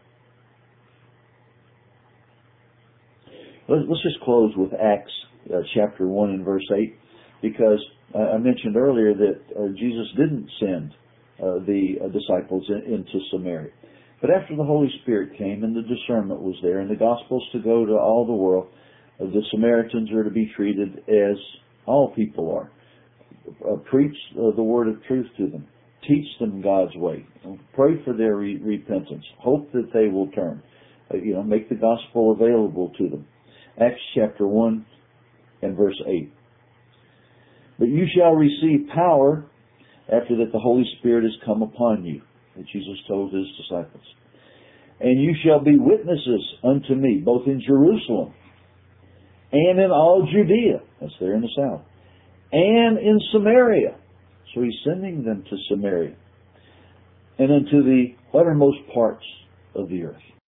Let's, let's just close with Acts uh, chapter one and verse eight, because uh, I mentioned earlier that uh, Jesus didn't send uh, the uh, disciples in, into Samaria. But after the Holy Spirit came and the discernment was there and the gospel's to go to all the world, uh, the Samaritans are to be treated as all people are. Uh, preach uh, the word of truth to them. Teach them God's way. Pray for their re- repentance. Hope that they will turn. Uh, you know, make the gospel available to them. Acts chapter one and verse eight. But you shall receive power after that the Holy Spirit has come upon you, that Jesus told his disciples. And you shall be witnesses unto me, both in Jerusalem and in all Judea, that's there in the south, and in Samaria. So he's sending them to Samaria, and unto the uttermost parts of the earth.